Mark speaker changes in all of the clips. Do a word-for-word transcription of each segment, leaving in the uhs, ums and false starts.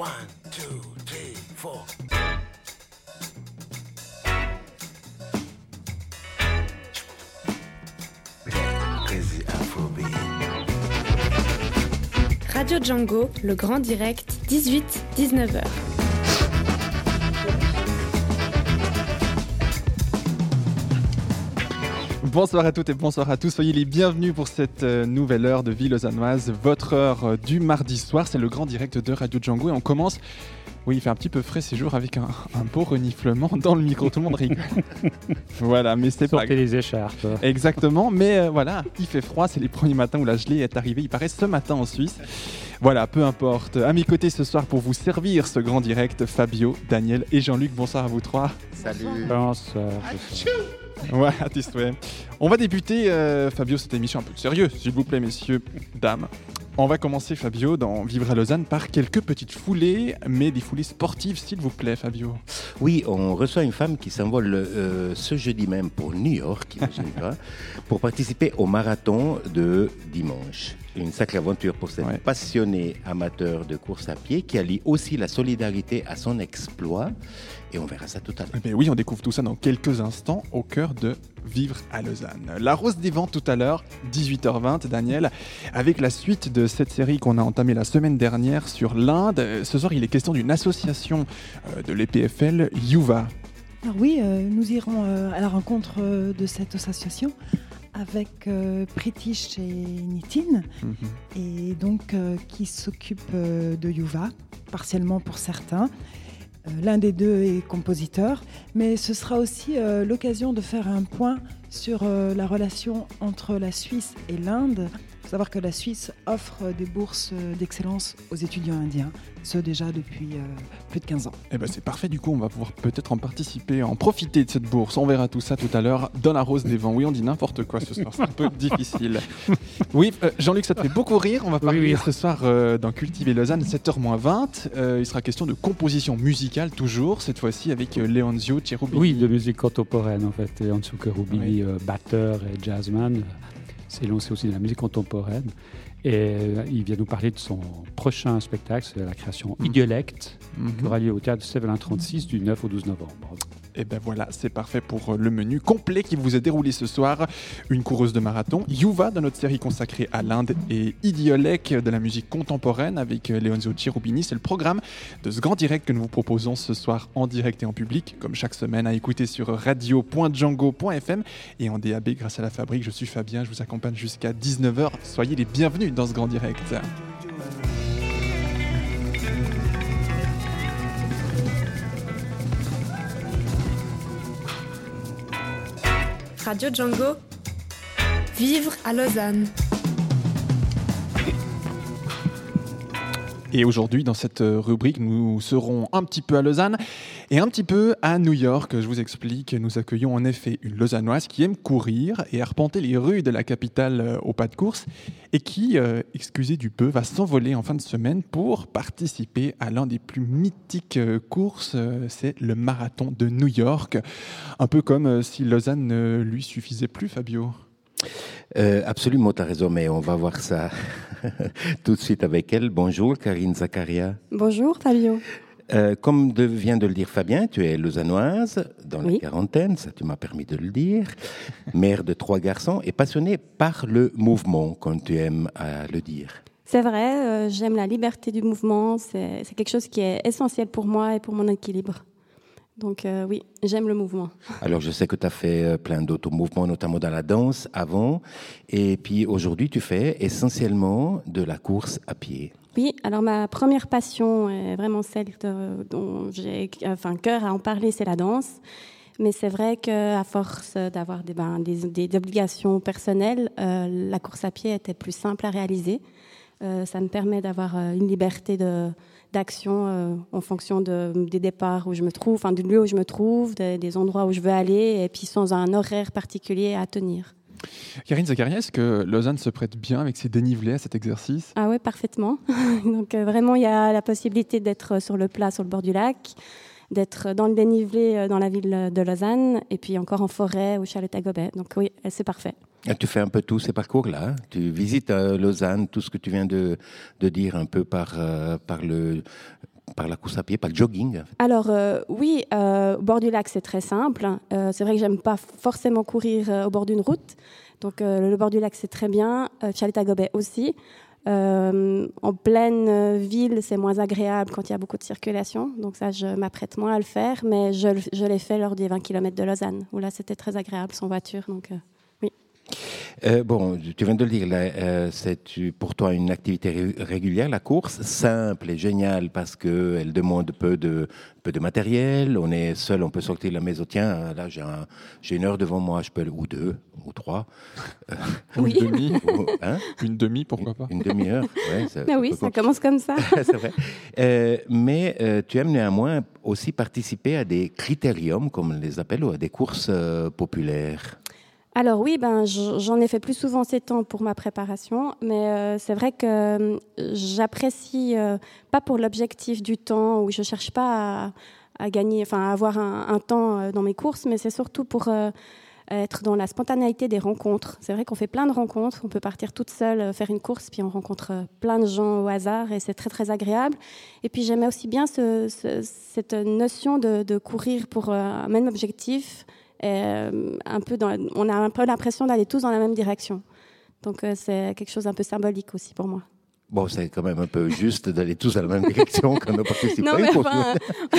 Speaker 1: One, two, three, four. Crazy Afrobeat.
Speaker 2: Radio Django, le grand direct, dix-huit à dix-neuf heures.
Speaker 3: Bonsoir à toutes et bonsoir à tous, soyez les bienvenus pour cette nouvelle heure de Vie lausannoise, votre heure du mardi soir, c'est le grand direct de Radio Django et on commence, oui il fait un petit peu frais ces jours avec un, un beau reniflement dans le micro, tout le monde rigole. Voilà, mais c'est
Speaker 4: Sortez
Speaker 3: pas...
Speaker 4: les écharpes.
Speaker 3: Exactement, mais euh, voilà, il fait froid, c'est les premiers matins où la gelée est arrivée, il paraît ce matin en Suisse. Voilà, peu importe. À mes côtés ce soir pour vous servir ce grand direct, Fabio, Daniel et Jean-Luc, bonsoir à vous trois.
Speaker 5: Salut.
Speaker 4: Bonsoir.
Speaker 3: Ouais, artiste, ouais. On va débuter, euh, Fabio, cette émission un peu sérieuse, s'il vous plaît, messieurs, dames. On va commencer, Fabio, dans Vivre à Lausanne par quelques petites foulées, mais des foulées sportives, s'il vous plaît, Fabio.
Speaker 5: Oui, on reçoit une femme qui s'envole euh, ce jeudi même pour New York, imagine-toi, pour participer au marathon de dimanche. Une sacrée aventure pour cette
Speaker 3: Ouais.
Speaker 5: passionnée amateur de course à pied qui allie aussi la solidarité à son exploit. Et on verra ça tout à l'heure.
Speaker 3: Eh bien oui, on découvre tout ça dans quelques instants au cœur de Vivre à Lausanne. La Rose des Vents tout à l'heure, dix-huit heures vingt, Daniel, avec la suite de cette série qu'on a entamée la semaine dernière sur l'Inde. Ce soir, il est question d'une association euh, de l'E P F L, Yuva.
Speaker 6: Alors oui, euh, nous irons euh, à la rencontre euh, de cette association avec euh, Pritish et Nitin,
Speaker 3: Mm-hmm.
Speaker 6: et donc euh, qui s'occupe euh, de Yuva, partiellement pour certains. Euh, l'un des deux est compositeur, mais ce sera aussi euh, l'occasion de faire un point sur euh, la relation entre la Suisse et l'Inde. Il faut savoir que la Suisse offre des bourses euh, d'excellence aux étudiants indiens, ce déjà depuis euh, plus de quinze ans.
Speaker 3: Eh ben c'est parfait, du coup on va pouvoir peut-être en participer, en profiter de cette bourse. On verra tout ça tout à l'heure dans la Rose des Vents. Oui, on dit n'importe quoi ce soir, c'est un peu difficile. Oui, euh, Jean-Luc, ça te fait beaucoup rire. On va parler
Speaker 4: Oui, oui.
Speaker 3: ce soir euh, dans Cultiver Lausanne, sept heures moins vingt. Euh, il sera question de composition musicale toujours, cette fois-ci avec euh, Leonzio Cherubini.
Speaker 4: Oui, de musique contemporaine en fait. Et Ansu Cherubini,
Speaker 3: Oui.
Speaker 4: euh, batteur et jazzman, s'est lancé aussi dans la musique contemporaine. Et euh, il vient nous parler de son prochain spectacle, c'est la création
Speaker 3: Mhm.
Speaker 4: Idiolect,
Speaker 3: Mhm.
Speaker 4: qui aura lieu au théâtre Sévelin trente-six du neuf au douze novembre.
Speaker 3: Et ben voilà, c'est parfait pour le menu complet qui vous est déroulé ce soir. Une coureuse de marathon, Yuva de notre série consacrée à l'Inde et Idiolek de la musique contemporaine avec Leonzio Cherubini. C'est le programme de ce grand direct que nous vous proposons ce soir en direct et en public, comme chaque semaine, à écouter sur radio point django point f m et en D A B grâce à la Fabrique. Je suis Fabien, je vous accompagne jusqu'à dix-neuf heures. Soyez les bienvenus dans ce grand direct.
Speaker 2: Radio Django, Vivre à Lausanne.
Speaker 3: Et aujourd'hui, dans cette rubrique, nous serons un petit peu à Lausanne et un petit peu à New York. Je vous explique, nous accueillons en effet une Lausannoise qui aime courir et arpenter les rues de la capitale au pas de course et qui, euh, excusez du peu, va s'envoler en fin de semaine pour participer à l'un des plus mythiques euh, courses, euh, c'est le marathon de New York. Un peu comme euh, si Lausanne ne lui suffisait plus, Fabio.
Speaker 5: Euh, absolument, tu as raison, mais on va voir ça tout de suite avec elle. Bonjour, Karine Zakaria.
Speaker 7: Bonjour Fabio.
Speaker 5: Euh, comme de, vient de le dire Fabien, tu es lausannoise, dans la
Speaker 7: Oui.
Speaker 5: quarantaine, ça tu m'as permis de le dire, mère de trois garçons et passionnée par le mouvement, comme tu aimes à le dire.
Speaker 7: C'est vrai, euh, j'aime la liberté du mouvement, c'est, c'est quelque chose qui est essentiel pour moi et pour mon équilibre. Donc euh, oui, j'aime le mouvement.
Speaker 5: Alors je sais que tu as fait euh, plein d'autres mouvements, notamment dans la danse avant, et puis aujourd'hui tu fais essentiellement de la course à pied.
Speaker 7: Oui, alors ma première passion est vraiment celle de- dont j'ai enfin, cœur à en parler, c'est la danse. Mais c'est vrai qu'à force d'avoir des, ben, des, des obligations personnelles, euh, la course à pied était plus simple à réaliser. Euh, ça me permet d'avoir euh, une liberté de, d'action euh, en fonction de, des départs où je me trouve, enfin, du lieu où je me trouve, des, des endroits où je veux aller, et puis sans un horaire particulier à tenir.
Speaker 3: Karine Zakaria, est-ce que Lausanne se prête bien avec ses dénivelés à cet exercice ?
Speaker 7: Ah oui, parfaitement. Donc euh, vraiment, il y a la possibilité d'être sur le plat, sur le bord du lac, d'être dans le dénivelé euh, dans la ville de Lausanne, et puis encore en forêt ou Charlotte-Agobet. Donc oui, c'est parfait.
Speaker 5: Et tu fais un peu tous ces parcours-là. Hein. Tu visites euh, Lausanne, tout ce que tu viens de, de dire un peu par, euh, par le par la course à pied, par le jogging en fait.
Speaker 7: Alors euh, oui, euh, au bord du lac, c'est très simple. Euh, c'est vrai que j'aime pas forcément courir euh, au bord d'une route. Donc euh, le bord du lac, c'est très bien. Euh, Fialetta-Gobet aussi. Euh, en pleine ville, c'est moins agréable quand il y a beaucoup de circulation. Donc ça, je m'apprête moins à le faire. Mais je, je l'ai fait lors des vingt kilomètres de Lausanne, où là, c'était très agréable sans voiture. Donc euh, oui.
Speaker 5: Euh, bon, tu viens de le dire, là, euh, c'est pour toi une activité ré- régulière, la course, simple et géniale parce qu'elle demande peu de, peu de matériel, on est seul, on peut sortir de la maison, tiens, là j'ai, un, j'ai une heure devant moi, je peux, ou deux, ou trois. Euh,
Speaker 3: Ou
Speaker 7: Oui.
Speaker 3: une demi,
Speaker 5: ou- hein,
Speaker 3: une demi, pourquoi pas.
Speaker 5: une demi-heure. Ouais, ça,
Speaker 7: Ah oui,
Speaker 5: peut
Speaker 7: ça
Speaker 5: com-
Speaker 7: commence comme ça.
Speaker 5: c'est vrai. Euh, mais euh, tu aimes néanmoins aussi participer à des critériums, comme on les appelle, ou à des courses euh, populaires.
Speaker 7: Alors oui, ben, j'en ai fait plus souvent ces temps pour ma préparation, mais euh, c'est vrai que euh, j'apprécie, euh, pas pour l'objectif du temps, où je cherche pas à, à gagner, enfin à avoir un, un temps euh, dans mes courses, mais c'est surtout pour euh, être dans la spontanéité des rencontres. C'est vrai qu'on fait plein de rencontres, on peut partir toute seule, euh, faire une course, puis on rencontre euh, plein de gens au hasard, et c'est très très agréable. Et puis j'aimais aussi bien ce, ce, cette notion de, de courir pour euh, un même objectif. Euh, un peu dans, on a un peu l'impression d'aller tous dans la même direction. Donc euh, c'est quelque chose d'un peu symbolique aussi pour moi.
Speaker 5: Bon, c'est quand même un peu juste d'aller tous dans la même direction quand on participe
Speaker 7: Non,
Speaker 5: à une
Speaker 7: mais
Speaker 5: course.
Speaker 7: enfin,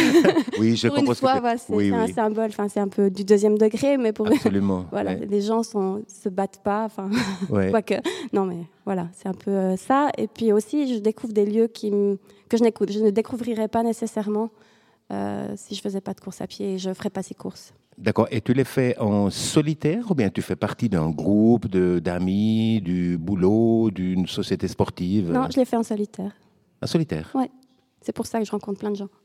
Speaker 5: Oui, je
Speaker 7: pour
Speaker 5: comprends
Speaker 7: une
Speaker 5: ce que
Speaker 7: fois,
Speaker 5: tu-
Speaker 7: voilà, c'est,
Speaker 5: oui,
Speaker 7: c'est un
Speaker 5: oui,
Speaker 7: symbole. Enfin, c'est un peu du deuxième degré, mais pour
Speaker 5: absolument.
Speaker 7: voilà,
Speaker 5: ouais.
Speaker 7: les gens sont, se battent pas. Enfin,
Speaker 5: Ouais.
Speaker 7: quoique. Non, mais voilà, c'est un peu euh, ça. Et puis aussi, je découvre des lieux qui m- que je n'écoute, je ne découvrirais pas nécessairement euh, si je faisais pas de course à pied et je ferais pas ces courses.
Speaker 5: D'accord. Et tu les fais en solitaire ou bien tu fais partie d'un groupe de, d'amis, du boulot, d'une société sportive?
Speaker 7: Non, je l'ai fait en solitaire.
Speaker 5: En solitaire.
Speaker 7: C'est pour ça que je rencontre plein de gens.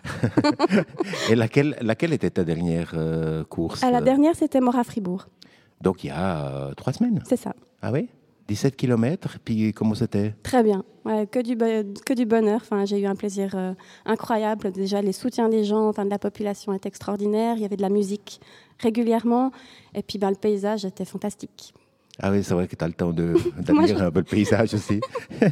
Speaker 5: Et laquelle, laquelle était ta dernière euh, course?
Speaker 7: À la dernière, c'était Mora-Fribourg.
Speaker 5: Donc il y a euh, trois semaines.
Speaker 7: C'est ça.
Speaker 5: Ah oui? dix-sept kilomètres. Puis comment c'était?
Speaker 7: Très bien. Ouais, que, du bo- que du bonheur. Enfin, j'ai eu un plaisir euh, incroyable. Déjà, les soutiens des gens, enfin, de la population est extraordinaire. Il y avait de la musique régulièrement. Et puis, ben, le paysage était fantastique.
Speaker 5: Ah oui, c'est vrai que tu as le temps de,
Speaker 7: Moi,
Speaker 5: d'admirer
Speaker 7: je-
Speaker 5: un peu le paysage aussi.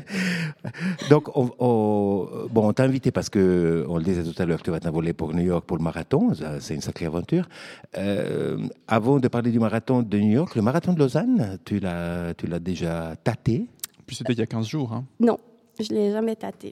Speaker 5: Donc, on, on, bon, on t'a invité parce que, on le disait tout à l'heure, tu vas t'envoler pour New York pour le marathon. Ça, c'est une sacrée aventure. Euh, avant de parler du marathon de New York, le marathon de Lausanne, tu l'as, tu l'as déjà tâté?
Speaker 3: Puis c'était il y a quinze jours. Hein.
Speaker 7: Non, je ne l'ai jamais tâté.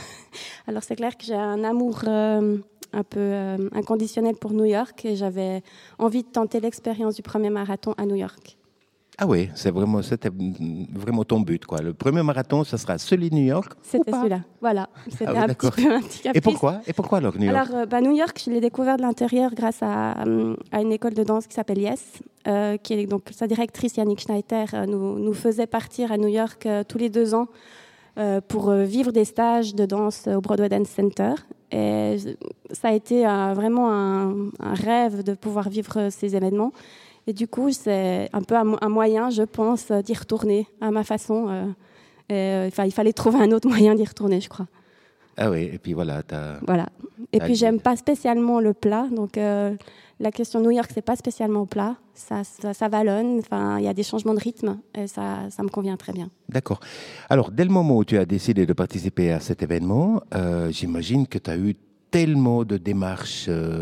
Speaker 7: Alors, c'est clair que j'ai un amour euh, un peu euh, inconditionnel pour New York et j'avais envie de tenter l'expérience du premier marathon à New York.
Speaker 5: Ah oui, c'est vraiment, c'était vraiment ton but, quoi. Le premier marathon, ça sera celui de New York?
Speaker 7: C'était
Speaker 5: ou pas?
Speaker 7: celui-là. Voilà. C'était
Speaker 5: Ah oui,
Speaker 7: un,
Speaker 5: d'accord.
Speaker 7: petit peu, un petit
Speaker 5: Et
Speaker 7: caprice.
Speaker 5: pourquoi? Et pourquoi alors New York?
Speaker 7: Alors, euh, bah, New York, je l'ai découvert de l'intérieur grâce à, euh, à une école de danse qui s'appelle Yes, euh, qui est donc sa directrice Yannick Schneider euh, nous, nous faisait partir à New York euh, tous les deux ans euh, pour euh, vivre des stages de danse au Broadway Dance Center. Et ça a été euh, vraiment un, un rêve de pouvoir vivre euh, ces événements. Et du coup, c'est un peu un, un moyen, je pense, d'y retourner à ma façon. Euh, et, enfin, il fallait trouver un autre moyen d'y retourner, je crois.
Speaker 5: Ah oui, et puis voilà, t'as...
Speaker 7: Voilà. Et
Speaker 5: T'as
Speaker 7: puis,
Speaker 5: dit.
Speaker 7: j'aime pas spécialement le plat. Donc, euh, la question New York, c'est pas spécialement plat. Ça, ça, ça vallonne. Enfin, il y a des changements de rythme. Et ça, ça me convient très bien.
Speaker 5: D'accord. Alors, dès le moment où tu as décidé de participer à cet événement, euh, j'imagine que tu as eu tellement de démarches euh,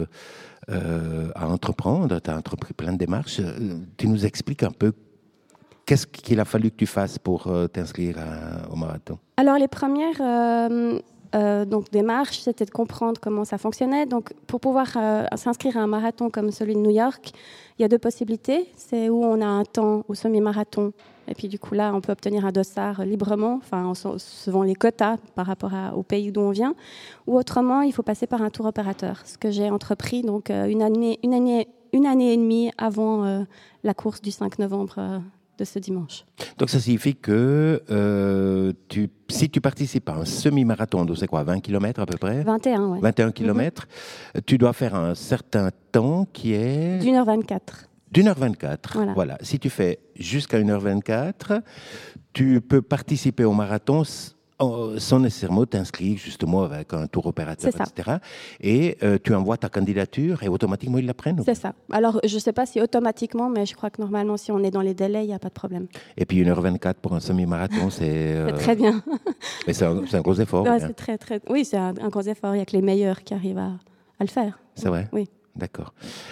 Speaker 5: euh, à entreprendre. Tu as entrepris plein de démarches. Euh, Tu nous expliques un peu qu'est-ce qu'il a fallu que tu fasses pour euh, t'inscrire à- au marathon?
Speaker 7: Alors, les premières euh, euh, donc, démarches, c'était de comprendre comment ça fonctionnait. Donc, pour pouvoir euh, s'inscrire à un marathon comme celui de New York, il y a deux possibilités. C'est où on a un temps au semi-marathon. Et puis, du coup, là, on peut obtenir un dossard librement, enfin, selon les quotas par rapport à- au pays d'où on vient. Ou autrement, il faut passer par un tour opérateur. Ce que j'ai entrepris donc, euh, une, année, une, année, une année et demie avant euh, la course du cinq novembre euh, de ce dimanche.
Speaker 5: Donc, ça signifie que euh, tu, si tu participes à un semi-marathon, donc c'est quoi, vingt kilomètres à peu près?
Speaker 7: vingt et un, ouais.
Speaker 5: vingt et un kilomètres, tu dois faire un certain temps qui est...
Speaker 7: D'une heure vingt-quatre.
Speaker 5: D'une heure vingt-quatre.
Speaker 7: Voilà.
Speaker 5: Voilà. Si tu fais jusqu'à une heure vingt-quatre, tu peux participer au marathon s- oh, sans nécessairement t'inscrire justement avec un tour opérateur,
Speaker 7: C'est ça.
Speaker 5: et cetera. Et euh, tu envoies ta candidature et automatiquement ils la prennent. ou
Speaker 7: C'est ça. Alors, je ne sais pas si automatiquement, mais je crois que normalement, si on est dans les délais, il n'y a pas de problème.
Speaker 5: Et puis une heure vingt-quatre pour un semi-marathon, c'est, euh,
Speaker 7: C'est très bien.
Speaker 5: mais c'est, un, c'est un gros effort.
Speaker 7: Ouais,
Speaker 5: bien.
Speaker 7: c'est très, très... Oui, c'est un, un gros effort. Il n'y a que les meilleurs qui arrivent à, à le faire.
Speaker 5: C'est vrai?
Speaker 7: Oui.
Speaker 5: D'accord.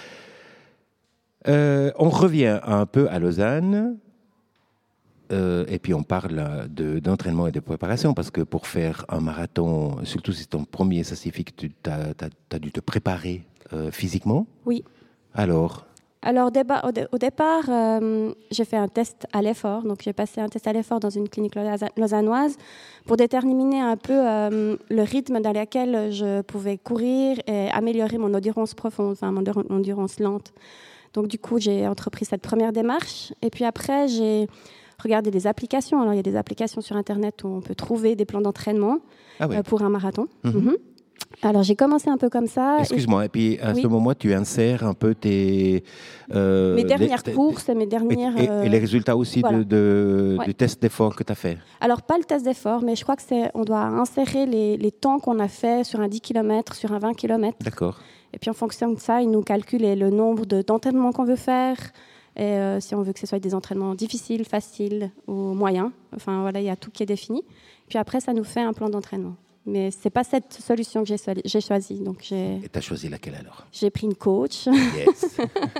Speaker 5: Euh, on revient un peu à Lausanne. Euh, et puis on parle de, d'entraînement et de préparation, parce que pour faire un marathon, surtout si c'est ton premier, ça signifie que tu as dû te préparer euh, physiquement.
Speaker 7: Oui.
Speaker 5: Alors,
Speaker 7: Alors, déba- au, dé- au départ, euh, j'ai fait un test à l'effort. Donc, j'ai passé un test à l'effort dans une clinique lausa- lausannoise pour déterminer un peu euh, le rythme dans lequel je pouvais courir et améliorer mon endurance profonde, enfin mon endur- endurance lente. Donc, du coup, j'ai entrepris cette première démarche. Et puis après, j'ai regardé des applications. Alors, il y a des applications sur Internet où on peut trouver des plans d'entraînement
Speaker 5: ah ouais.
Speaker 7: euh, pour un marathon.
Speaker 5: Mhm.
Speaker 7: Mhm. Alors, j'ai commencé un peu comme ça.
Speaker 5: Excuse-moi, et puis à
Speaker 7: Oui.
Speaker 5: ce moment, tu insères un peu tes... euh,
Speaker 7: Mes dernières
Speaker 5: les-
Speaker 7: courses et mes
Speaker 5: et,
Speaker 7: dernières...
Speaker 5: et-
Speaker 7: euh,
Speaker 5: et les résultats aussi
Speaker 7: voilà.
Speaker 5: de, de-
Speaker 7: Ouais.
Speaker 5: du test d'effort que tu as fait.
Speaker 7: Alors, pas le test d'effort, mais je crois que c'est, on doit insérer les, les temps qu'on a fait sur un dix kilomètres, sur un vingt kilomètres.
Speaker 5: D'accord.
Speaker 7: Et puis, en fonction de ça, ils nous calculent le nombre de, d'entraînements qu'on veut faire. Et euh, si on veut que ce soit des entraînements difficiles, faciles ou moyens. Enfin, voilà, il y a tout qui est défini. Puis après, ça nous fait un plan d'entraînement. Mais ce n'est pas cette solution que j'ai, so- j'ai choisie. Donc, j'ai,
Speaker 5: Et tu as choisi laquelle alors?
Speaker 7: j'ai pris une coach,
Speaker 5: Yes.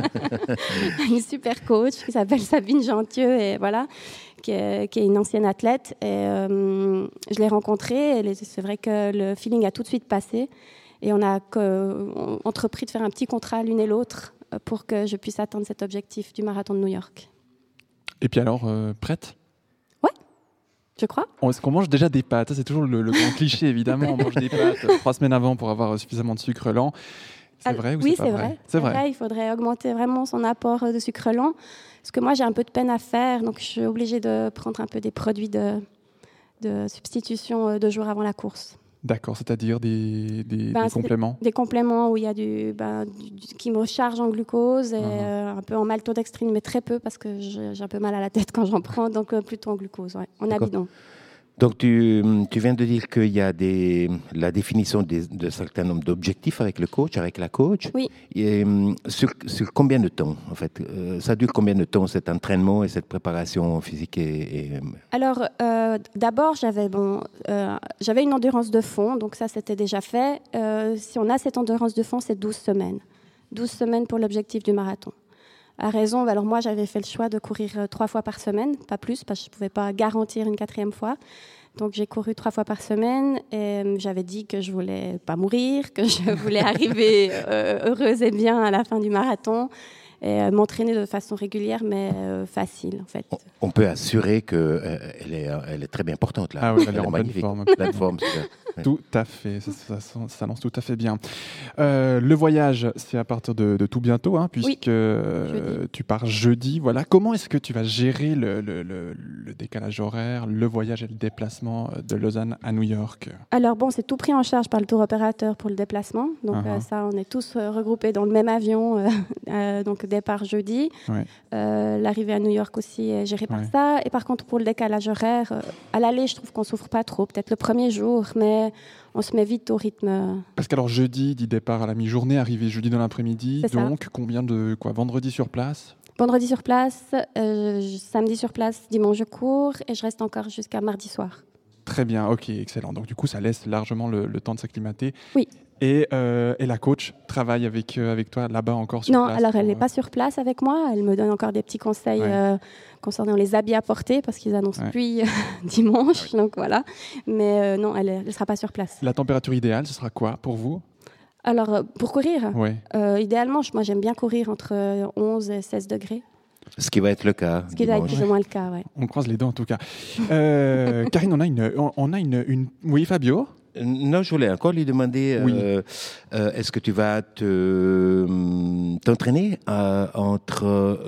Speaker 7: une super coach qui s'appelle Sabine Gentieux, et voilà, qui est, qui est une ancienne athlète. Et euh, je l'ai rencontrée. Et c'est vrai que le feeling a tout de suite passé. Et on a que, on, entrepris de faire un petit contrat l'une et l'autre pour que je puisse atteindre cet objectif du marathon de New York.
Speaker 3: Et puis alors, euh, prête?
Speaker 7: Je crois.
Speaker 3: On- Est-ce qu'on mange déjà des pâtes? Ça, c'est toujours le, le grand cliché, évidemment. On mange des pâtes euh, trois semaines avant pour avoir euh, suffisamment de sucre lent. C'est
Speaker 7: Alors,
Speaker 3: vrai ou
Speaker 7: oui,
Speaker 3: c'est pas
Speaker 7: c'est
Speaker 3: vrai?
Speaker 7: vrai.
Speaker 3: C'est vrai.
Speaker 7: Il faudrait augmenter vraiment son apport de sucre lent. Parce que moi, j'ai un peu de peine à faire. Donc, je suis obligée de prendre un peu des produits de, de substitution euh, deux jours avant la course.
Speaker 3: D'accord, c'est-à-dire des, des,
Speaker 7: Ben,
Speaker 3: des
Speaker 7: c'est
Speaker 3: compléments.
Speaker 7: Des compléments où il y a du, ben, du- du- qui me recharge en glucose et
Speaker 3: Mhm.
Speaker 7: euh, un peu en maltodextrine, mais très peu parce que j'ai j'ai un peu mal à la tête quand j'en prends. Donc, euh, plutôt en glucose, ouais, en
Speaker 5: D'accord.
Speaker 7: amidon.
Speaker 5: Donc, tu, tu viens de dire qu'il y a des, la définition des- de certain nombre d'objectifs avec le coach, avec la coach.
Speaker 7: Oui.
Speaker 5: Et, hum, sur, sur combien de temps, en fait Euh, Ça dure combien de temps, cet entraînement et cette préparation physique et, et,
Speaker 7: Alors, euh, d'abord, j'avais bon, euh, j'avais une endurance de fond, donc ça, c'était déjà fait. Euh, si on a cette endurance de fond, c'est douze semaines. douze semaines pour l'objectif du marathon. À raison, alors moi, j'avais fait le choix de courir euh, trois fois par semaine, pas plus, parce que je ne pouvais pas garantir une quatrième fois. Donc, j'ai couru trois fois par semaine et euh, j'avais dit que je voulais pas mourir, que je voulais arriver euh, heureuse et bien à la fin du marathon et euh, m'entraîner de façon régulière, mais euh, facile, en fait.
Speaker 5: on, on peut assurer qu'elle euh, elle est, elle est très bien portante, là.
Speaker 3: Ah oui, elle est en pleine
Speaker 5: magnifique.
Speaker 3: forme.
Speaker 5: Pleine forme, c'est ça.
Speaker 3: Tout à fait, ça, ça, ça, ça lance tout à fait bien. Euh, le voyage, c'est à partir de, de tout bientôt, hein, puisque euh,
Speaker 7: jeudi.
Speaker 3: tu pars jeudi. Voilà. Comment est-ce que tu vas gérer le, le, le, le décalage horaire, le voyage et le déplacement de Lausanne à New York?
Speaker 7: Alors bon, c'est tout pris en charge par le tour opérateur pour le déplacement. Donc
Speaker 3: Uh-huh.
Speaker 7: euh, ça, on est tous euh, regroupés dans le même avion. euh, euh, donc départ jeudi.
Speaker 3: Ouais.
Speaker 7: Euh, L'arrivée à New York aussi est gérée par
Speaker 3: Ouais.
Speaker 7: ça. Et par contre, pour le décalage horaire, euh, à l'aller, je trouve qu'on souffre pas trop. Peut-être le premier jour, mais on se met vite au rythme. euh,
Speaker 3: Parce qu'alors jeudi, dit départ à la mi-journée, arrivé jeudi dans l'après-midi.
Speaker 7: C'est ça.
Speaker 3: Donc, combien de quoi? Vendredi sur place?
Speaker 7: Vendredi sur place, euh, samedi sur place, dimanche je cours et je reste encore jusqu'à mardi soir.
Speaker 3: Très bien, ok, excellent. Donc du coup, ça laisse largement le, le temps de s'acclimater.
Speaker 7: Oui.
Speaker 3: Et, euh, et la coach travaille avec, euh, avec toi là-bas encore sur
Speaker 7: Non,
Speaker 3: place?
Speaker 7: alors elle
Speaker 3: pour,
Speaker 7: n'est
Speaker 3: euh,
Speaker 7: pas sur place avec moi. Elle me donne encore des petits conseils
Speaker 3: Ouais.
Speaker 7: euh, concernant les habits à porter parce qu'ils annoncent
Speaker 3: Ouais.
Speaker 7: pluie euh, dimanche. Donc voilà. Mais euh, non, elle ne sera pas sur place.
Speaker 3: La température idéale, ce sera quoi pour vous?
Speaker 7: Alors, euh, pour courir,
Speaker 3: Ouais.
Speaker 7: euh, idéalement, je- moi j'aime bien courir entre euh, onze et seize degrés.
Speaker 5: Ce qui va être le cas.
Speaker 7: Ce qui va être
Speaker 5: dimanche.
Speaker 7: plus ou moins le cas, ouais.
Speaker 3: On croise les dents en tout cas. Euh, Karine, on a une, on, on a une, une... Oui, Fabio?
Speaker 5: Non, je voulais encore lui demander,
Speaker 3: Oui.
Speaker 5: euh, euh, est-ce que tu vas te, t'entraîner euh, entre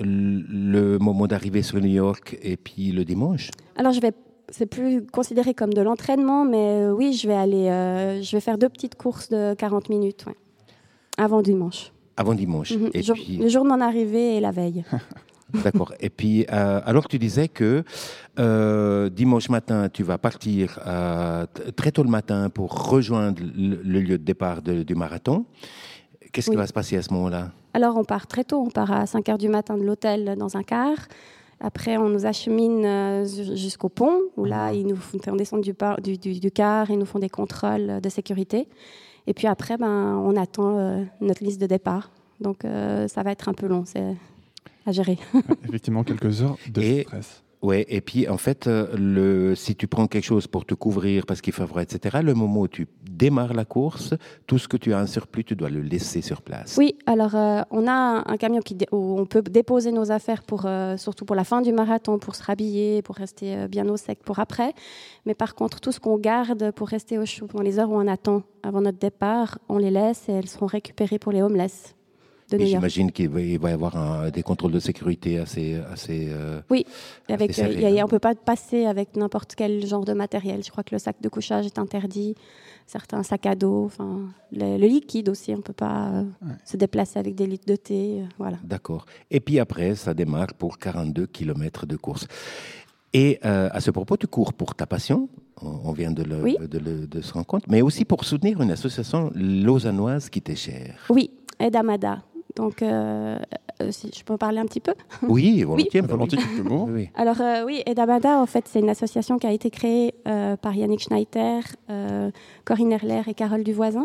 Speaker 5: le moment d'arrivée sur New York et puis le dimanche?
Speaker 7: Alors, je vais. C'est plus considéré comme de l'entraînement, mais euh, oui, je vais aller. euh, je vais faire deux petites courses de quarante minutes, ouais, avant dimanche.
Speaker 5: Avant dimanche.
Speaker 7: Mhm.
Speaker 5: Et
Speaker 7: Jour-
Speaker 5: puis,
Speaker 7: Le jour de mon arrivée et la veille.
Speaker 5: D'accord. Et puis, euh, alors tu disais que euh, dimanche matin, tu vas partir euh, t- très tôt le matin pour rejoindre le, le lieu de départ de- du marathon. Qu'est-ce
Speaker 7: Oui.
Speaker 5: qui va se passer à ce moment-là?
Speaker 7: Alors, on part très tôt. On part à cinq heures du matin de l'hôtel dans un car. Après, on nous achemine euh, ju- jusqu'au pont, où là, ils nous font on descend du, par- du, du, du car, ils nous font des contrôles de sécurité. Et puis après, ben, on attend euh, notre liste de départ. Donc, euh, ça va être un peu long, c'est à gérer.
Speaker 3: Effectivement, quelques heures de
Speaker 5: Et-
Speaker 3: stress.
Speaker 5: Ouais, et puis en fait, euh, le, si tu prends quelque chose pour te couvrir parce qu'il fait froid, et cetera, le moment où tu démarres la course, tout ce que tu as en surplus, tu dois le laisser sur place.
Speaker 7: Oui, alors euh, on a un, un camion qui dé- où on peut déposer nos affaires, pour, euh, surtout pour la fin du marathon, pour se rhabiller, pour rester euh, bien au sec pour après. Mais par contre, tout ce qu'on garde pour rester au chaud pendant les heures où on attend avant notre départ, on les laisse et elles seront récupérées pour les homeless de
Speaker 5: Et
Speaker 7: New York.
Speaker 5: j'imagine qu'il va, il va y avoir un- des contrôles de sécurité assez... assez euh,
Speaker 7: Oui,
Speaker 5: assez
Speaker 7: avec, euh,
Speaker 5: serrés,
Speaker 7: y a- y a-
Speaker 5: hein.
Speaker 7: on ne peut pas passer avec n'importe quel genre de matériel. Je crois que le sac de couchage est interdit, certains sacs à dos, enfin, le, le liquide aussi, on ne peut pas euh,
Speaker 3: Ouais.
Speaker 7: se déplacer avec des litres de thé. euh, voilà.
Speaker 5: D'accord. Et puis après, ça démarre pour quarante-deux kilomètres de course. Et euh, à ce propos, tu cours pour ta passion, on on vient de, le,
Speaker 7: Oui.
Speaker 5: de, le- de se rendre compte, mais aussi pour soutenir une association lausannoise qui t'est chère.
Speaker 7: Oui, Edamada. Donc, euh, euh, si je peux en parler un petit peu.
Speaker 5: Oui, volontiers. bah oui.
Speaker 3: Volontiers quelques mots.
Speaker 5: Oui, oui.
Speaker 7: Alors euh, oui, Edamada, en fait, c'est une association qui a été créée euh, par Yannick Schneider, euh, Corinne Erler et Carole Duvoisin.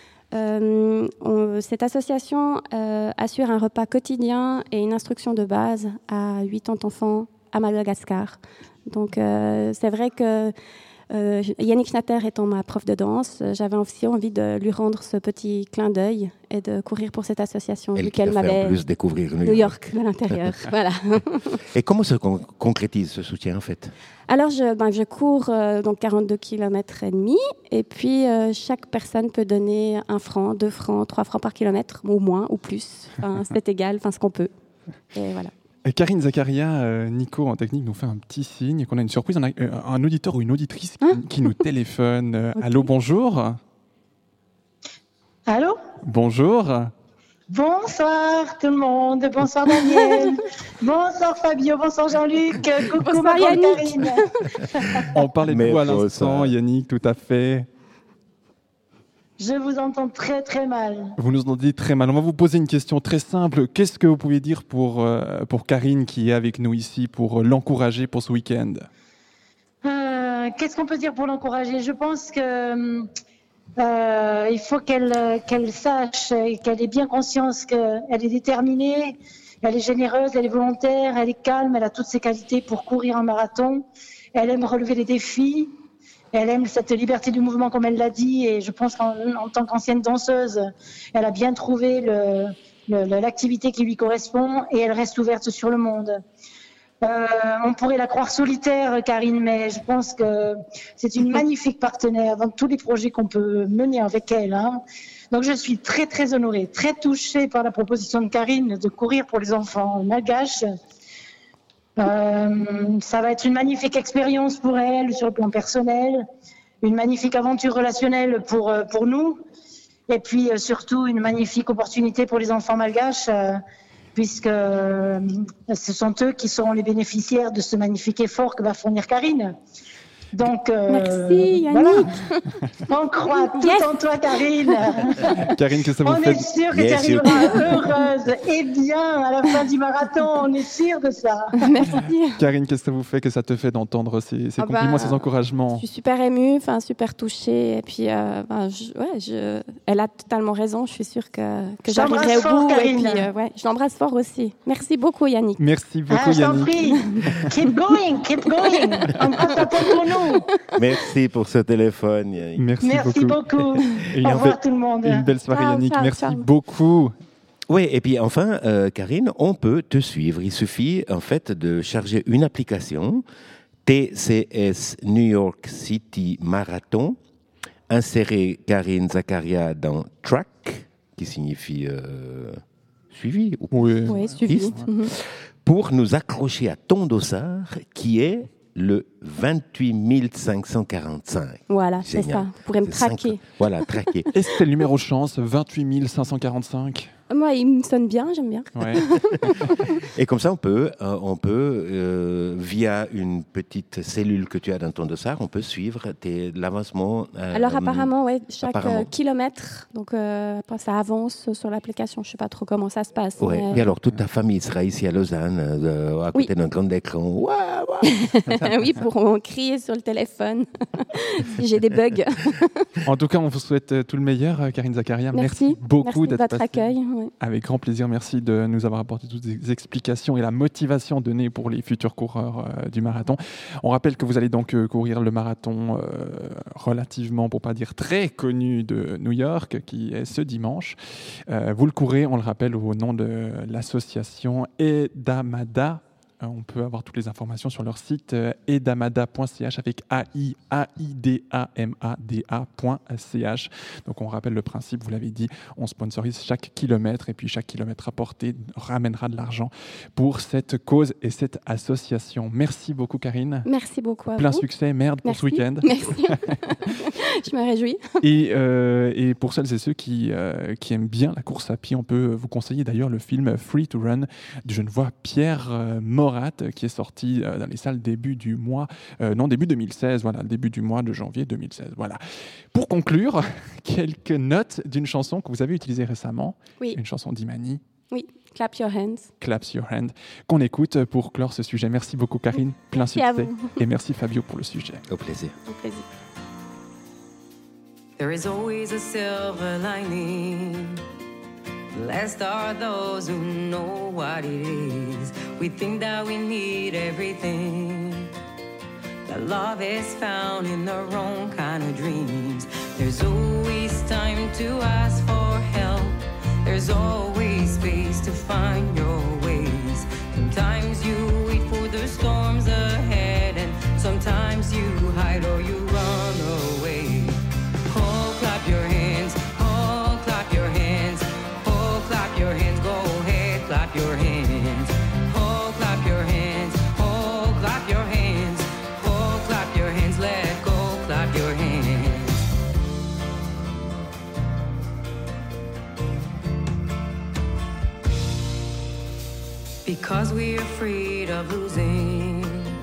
Speaker 7: Euh, on- cette association euh, assure un repas quotidien et une instruction de base à quatre-vingts enfants à Madagascar. Donc euh, c'est vrai que euh, Yannick Schneider étant ma prof de danse, euh, j'avais aussi envie de lui rendre ce petit clin d'œil et de courir pour cette association,
Speaker 5: Elle
Speaker 7: vu
Speaker 5: qui t'a
Speaker 7: qu'elle
Speaker 5: fait en
Speaker 7: m'avait
Speaker 5: plus découvrir
Speaker 7: New York de l'intérieur. Voilà.
Speaker 5: Et comment se con- concrétise ce soutien en fait?
Speaker 7: Alors, je, ben, je cours euh, donc quarante-deux kilomètres et demi, et puis euh, chaque personne peut donner un franc, deux francs, trois francs par kilomètre, ou moins, ou plus. Enfin, c'est égal, enfin ce qu'on peut. Et voilà.
Speaker 3: Et Karine Zakaria, euh, Nico en technique nous fait un petit signe qu'on a une surprise. On a euh, un auditeur ou une auditrice qui,
Speaker 7: Hein
Speaker 3: qui nous téléphone. Euh,
Speaker 7: Ok.
Speaker 3: Allô, bonjour.
Speaker 8: Allô?
Speaker 3: Bonjour.
Speaker 8: Bonsoir tout le monde, bonsoir Daniel, bonsoir Fabio, bonsoir Jean-Luc, coucou
Speaker 7: Bonsoir
Speaker 8: ma grande
Speaker 7: Yannick.
Speaker 8: Karine.
Speaker 3: On parlait de
Speaker 5: Mais
Speaker 3: vous à
Speaker 5: bon,
Speaker 3: l'instant,
Speaker 5: ça-
Speaker 3: Yannick, tout à fait.
Speaker 8: Je vous entends très très mal.
Speaker 3: Vous nous en dites très mal. On va vous poser une question très simple. Qu'est-ce que vous pouvez dire pour, euh, pour Karine qui est avec nous ici, pour euh, l'encourager pour ce week-end?
Speaker 8: Euh, Qu'est-ce qu'on peut dire pour l'encourager? Je pense que euh, il faut qu'elle euh, qu'elle sache et qu'elle ait bien conscience qu'elle est déterminée, elle est généreuse, elle est volontaire, elle est calme, elle a toutes ses qualités pour courir un marathon. Elle aime relever les défis. Elle aime cette liberté du mouvement, comme elle l'a dit, et je pense qu'en en tant qu'ancienne danseuse, elle a bien trouvé le- le- l'activité qui lui correspond, et elle reste ouverte sur le monde. Euh, on pourrait la croire solitaire, Karine, mais je pense que c'est une magnifique partenaire dans tous les projets qu'on peut mener avec elle, hein. Donc je suis très très honorée, très touchée par la proposition de Karine de courir pour les enfants malgaches. Euh, ça va être une magnifique expérience pour elle sur le plan personnel, une magnifique aventure relationnelle pour, euh, pour nous, et puis euh, surtout une magnifique opportunité pour les enfants malgaches, euh, puisque euh, ce sont eux qui seront les bénéficiaires de ce magnifique effort que va fournir Karine. Donc, euh,
Speaker 7: Merci, Yannick.
Speaker 8: voilà. On croit tout
Speaker 7: Yes.
Speaker 8: en toi, Karine.
Speaker 3: Karine, qu'est-ce que ça vous
Speaker 8: On
Speaker 3: fait
Speaker 8: est sûr que
Speaker 5: Bien
Speaker 8: tu
Speaker 5: sûr.
Speaker 8: arriveras heureuse et bien à la fin du marathon. On est sûr de ça.
Speaker 7: Merci.
Speaker 3: Karine, qu'est-ce que ça vous fait, que ça te fait d'entendre ces, ces
Speaker 7: Ah bah,
Speaker 3: compliments, ces
Speaker 7: Je
Speaker 3: encouragements?
Speaker 7: suis super émue, enfin super touchée, et puis euh, ben, je- ouais, je, elle a totalement raison. Je suis sûre que, que
Speaker 8: Je t'embrasse
Speaker 7: j'arriverai au
Speaker 8: fort,
Speaker 7: bout. Et
Speaker 8: Karine.
Speaker 7: puis, euh, ouais, je l'embrasse fort aussi. Merci beaucoup, Yannick.
Speaker 3: Merci beaucoup,
Speaker 8: Ah, je t'en
Speaker 3: Yannick.
Speaker 8: prie. Keep going, keep going. Embrasse la tête pour nous.
Speaker 5: Merci pour ce téléphone, Yannick.
Speaker 3: Merci,
Speaker 8: Merci beaucoup.
Speaker 3: Et une,
Speaker 8: Au revoir
Speaker 3: be-
Speaker 8: tout le monde.
Speaker 3: une belle soirée,
Speaker 7: Ciao,
Speaker 3: Yannick.
Speaker 7: ciao,
Speaker 3: Merci
Speaker 7: ciao.
Speaker 3: beaucoup.
Speaker 5: Oui, et puis enfin, euh, Karine, on peut te suivre. Il suffit en fait de charger une application, T C S New York City Marathon, insérer Karine Zakaria dans Track, qui signifie euh, suivi, ou
Speaker 3: Oui.
Speaker 7: Oui, suivi.
Speaker 5: Piste.
Speaker 7: Mhm.
Speaker 5: pour nous accrocher à ton dossard, qui est le vingt-huit mille cinq cent quarante-cinq.
Speaker 7: Voilà, c'est
Speaker 5: Génial.
Speaker 7: ça. Vous pourrez me
Speaker 5: C'est cinq-
Speaker 7: traquer.
Speaker 5: Voilà, traquer.
Speaker 3: Et c'est le numéro chance, vingt-huit mille cinq cent quarante-cinq.
Speaker 7: Moi, il me sonne bien, j'aime bien.
Speaker 3: Ouais.
Speaker 5: Et comme ça, on peut, euh, on peut euh, via une petite cellule que tu as dans ton dossard, on peut suivre tes, l'avancement. euh,
Speaker 7: Alors apparemment, ouais, chaque
Speaker 5: apparemment.
Speaker 7: euh, kilomètre, donc euh, après, ça avance sur l'application. Je ne sais pas trop comment ça se passe.
Speaker 5: Ouais.
Speaker 7: mais-
Speaker 5: Et alors, toute ta famille sera ici à Lausanne, euh, à côté
Speaker 7: Oui.
Speaker 5: d'un grand écran. Waouh, waouh.
Speaker 7: oui, pour euh, crier sur le téléphone si j'ai des bugs.
Speaker 3: En tout cas, on vous souhaite euh, tout le meilleur, euh, Karine Zakaria.
Speaker 7: Merci.
Speaker 3: Merci beaucoup
Speaker 7: Merci de
Speaker 3: d'être
Speaker 7: votre
Speaker 3: passée.
Speaker 7: accueil. ouais.
Speaker 3: Avec grand plaisir, merci de nous avoir apporté toutes les explications et la motivation donnée pour les futurs coureurs euh, du marathon. On rappelle que vous allez donc euh, courir le marathon euh, relativement, pour pas dire très connu de New York, qui est ce dimanche. Euh, vous le courez, on le rappelle, au nom de l'association Edamada. Euh, On peut avoir toutes les informations sur leur site euh, edamada point c h avec A I A I D A M A D A point C H. Donc on rappelle le principe, vous l'avez dit, on sponsorise chaque kilomètre et puis chaque kilomètre apporté ramènera de l'argent pour cette cause et cette association. Merci beaucoup Karine.
Speaker 7: Merci beaucoup à
Speaker 3: Plein
Speaker 7: vous.
Speaker 3: succès, merde pour
Speaker 7: Merci.
Speaker 3: ce week-end.
Speaker 7: Merci. Je me réjouis.
Speaker 3: Et, euh, et pour celles et ceux qui, euh, qui aiment bien la course à pied, on peut vous conseiller d'ailleurs le film Free to Run du Genevois Pierre euh, Morat, qui est sorti euh, dans les salles début du mois, euh, non début deux mille seize, voilà, début du mois de janvier deux mille seize. Voilà. Pour conclure, quelques notes d'une chanson que vous avez utilisée récemment,
Speaker 7: Oui,
Speaker 3: une chanson d'Imani,
Speaker 7: oui. Clap your hands.
Speaker 3: Claps Your Hand, qu'on écoute pour clore ce sujet. Merci beaucoup Karine, plein
Speaker 7: Merci à
Speaker 3: succès.
Speaker 7: vous.
Speaker 3: Et merci Fabio pour le sujet.
Speaker 5: Au plaisir.
Speaker 7: Au plaisir.
Speaker 9: There is always a silver lining. Blessed are those who know what it is. We think that we need everything. That love is found in the wrong kind of dreams. There's always time to ask for help. There's always space to find your ways. Sometimes you wait for the storms ahead, and sometimes you hide or you run away. Oh, clap your hands. Oh, clap your hands. Oh, clap your hands. Go ahead, clap your hands. Oh, clap your hands. Oh, clap your hands. Oh, clap your hands. Let go, clap your hands. Because we're afraid of losing,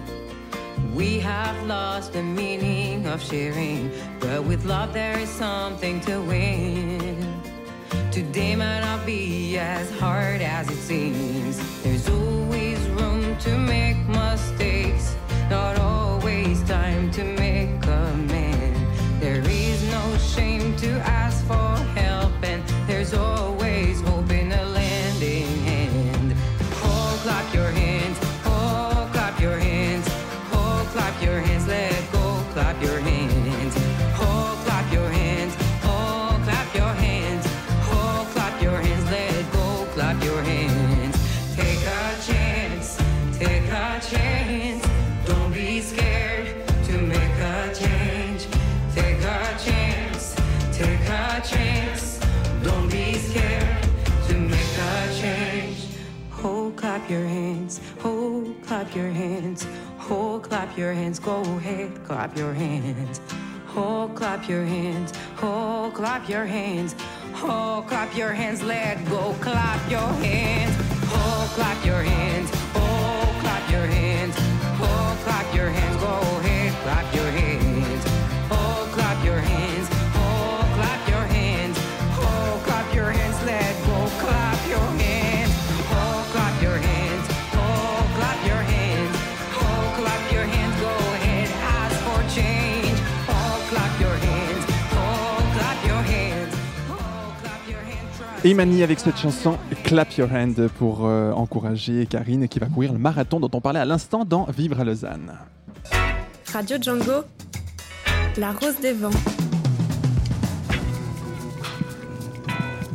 Speaker 9: we have lost the meaning of sharing. But with love there is something to win. Today might not be as hard as it seems. There's always room to make mistakes, not always time to make amends. There is no shame to ask for help, and there's always hope in a lending hand. Oh, clap your hands. Oh, clap your hands. Oh, clap your hands. Let go. Clap your hands. Oh, clap your hands. Oh, clap your hands. Oh, clap your hands. Let go. Clap your hands. Take a chance. Take a chance. Don't be scared to make a change. Take a chance. Take a chance. Don't be scared to make a change. Oh, clap your hands. Oh, clap your hands. Oh, clap your hands. Go ahead, clap your hands. Oh, clap your hands. Oh, clap your hands. Oh, clap your hands. Let go, clap your hands. Oh, clap your hands. Oh, clap your hands. Oh, clap your hands. Go ahead, clap your hands. Oh, clap your hands. Oh, clap your hands. Oh, clap your hands. Let go, clap your hands. Oh, clap your hands. Oh, clap your hands. Oh, clap your hands. Go ahead, ask for change. Oh, clap your hands. Oh, clap your hands. Oh, clap your hands. Try.
Speaker 3: Imani avec cette chanson Clap Your Hand pour euh, encourager Karine qui va courir le marathon dont on parlait à l'instant dans Vivre à Lausanne.
Speaker 2: Radio Django, la rose des vents.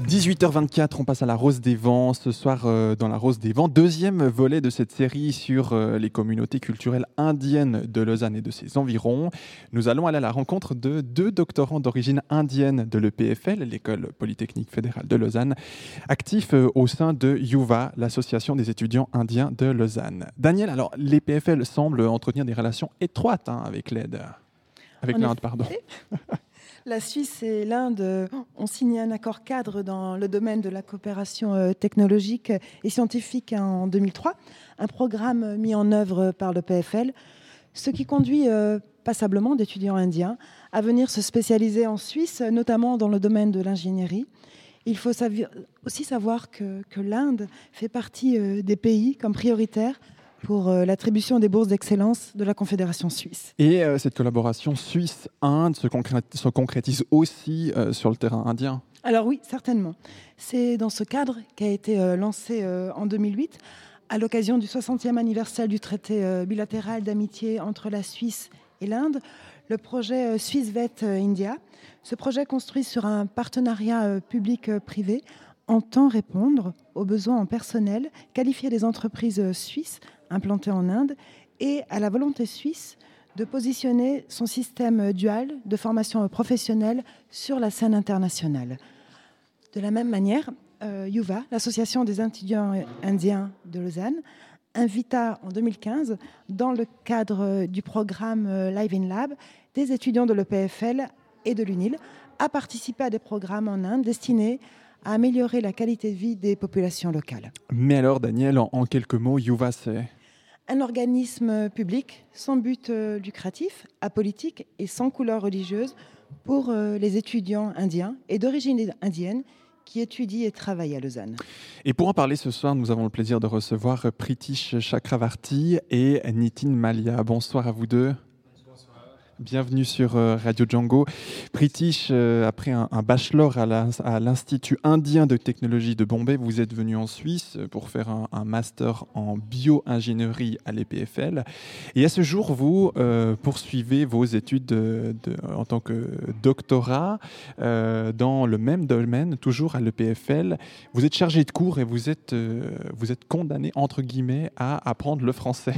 Speaker 3: dix-huit heures vingt-quatre, on passe à la Rose des Vents. Ce soir, euh, dans la Rose des Vents, deuxième volet de cette série sur euh, les communautés culturelles indiennes de Lausanne et de ses environs. Nous allons aller à la rencontre de deux doctorants d'origine indienne de l'E P F L, l'École Polytechnique Fédérale de Lausanne, actifs euh, au sein de YUVA, l'Association des étudiants indiens de Lausanne. Daniel, alors l'E P F L semble entretenir des relations étroites hein, avec l'Inde. Avec l'Inde, pardon.
Speaker 6: La Suisse et l'Inde ont signé un accord cadre dans le domaine de la coopération technologique et scientifique en deux mille trois, un programme mis en œuvre par le P F L, ce qui conduit passablement d'étudiants indiens à venir se spécialiser en Suisse, notamment dans le domaine de l'ingénierie. Il faut aussi savoir que, que l'Inde fait partie des pays comme prioritaires pour euh, l'attribution des bourses d'excellence de la Confédération suisse.
Speaker 3: Et euh, cette collaboration Suisse-Inde se, concré- se concrétise aussi euh, sur le terrain indien ?
Speaker 6: Alors oui, certainement. C'est dans ce cadre qu'a été euh, lancé euh, en deux mille huit, à l'occasion du soixantième anniversaire du traité euh, bilatéral d'amitié entre la Suisse et l'Inde, le projet euh, SwissVet India. Ce projet construit sur un partenariat euh, public-privé entend répondre aux besoins en personnel, qualifier les entreprises euh, suisses implantées en Inde et à la volonté suisse de positionner son système dual de formation professionnelle sur la scène internationale. De la même manière, euh, YUVA, l'Association des étudiants indiens de Lausanne, invita en deux mille quinze, dans le cadre du programme Live in Lab, des étudiants de l'E P F L et de l'U N I L à participer à des programmes en Inde destinés à améliorer la qualité de vie des populations locales. Mais
Speaker 3: alors, Daniel, en, en quelques mots, YUVA, c'est
Speaker 6: un organisme public sans but euh, lucratif, apolitique et sans couleur religieuse pour euh, les étudiants indiens et d'origine indienne qui étudient et travaillent à Lausanne.
Speaker 3: Et pour en parler ce soir, nous avons le plaisir de recevoir Pritish Chakravarti et Nitin Malia. Bonsoir à vous deux. Bienvenue sur Radio Django. Pritish, euh, après un, un bachelor à, la, à l'Institut indien de technologie de Bombay, vous êtes venu en Suisse pour faire un, un master en bio-ingénierie à l'E P F L. Et à ce jour, vous euh, poursuivez vos études de, de, en tant que doctorat euh, dans le même domaine, toujours à l'E P F L. Vous êtes chargé de cours et vous êtes, euh, vous êtes condamné, entre guillemets, à apprendre le français.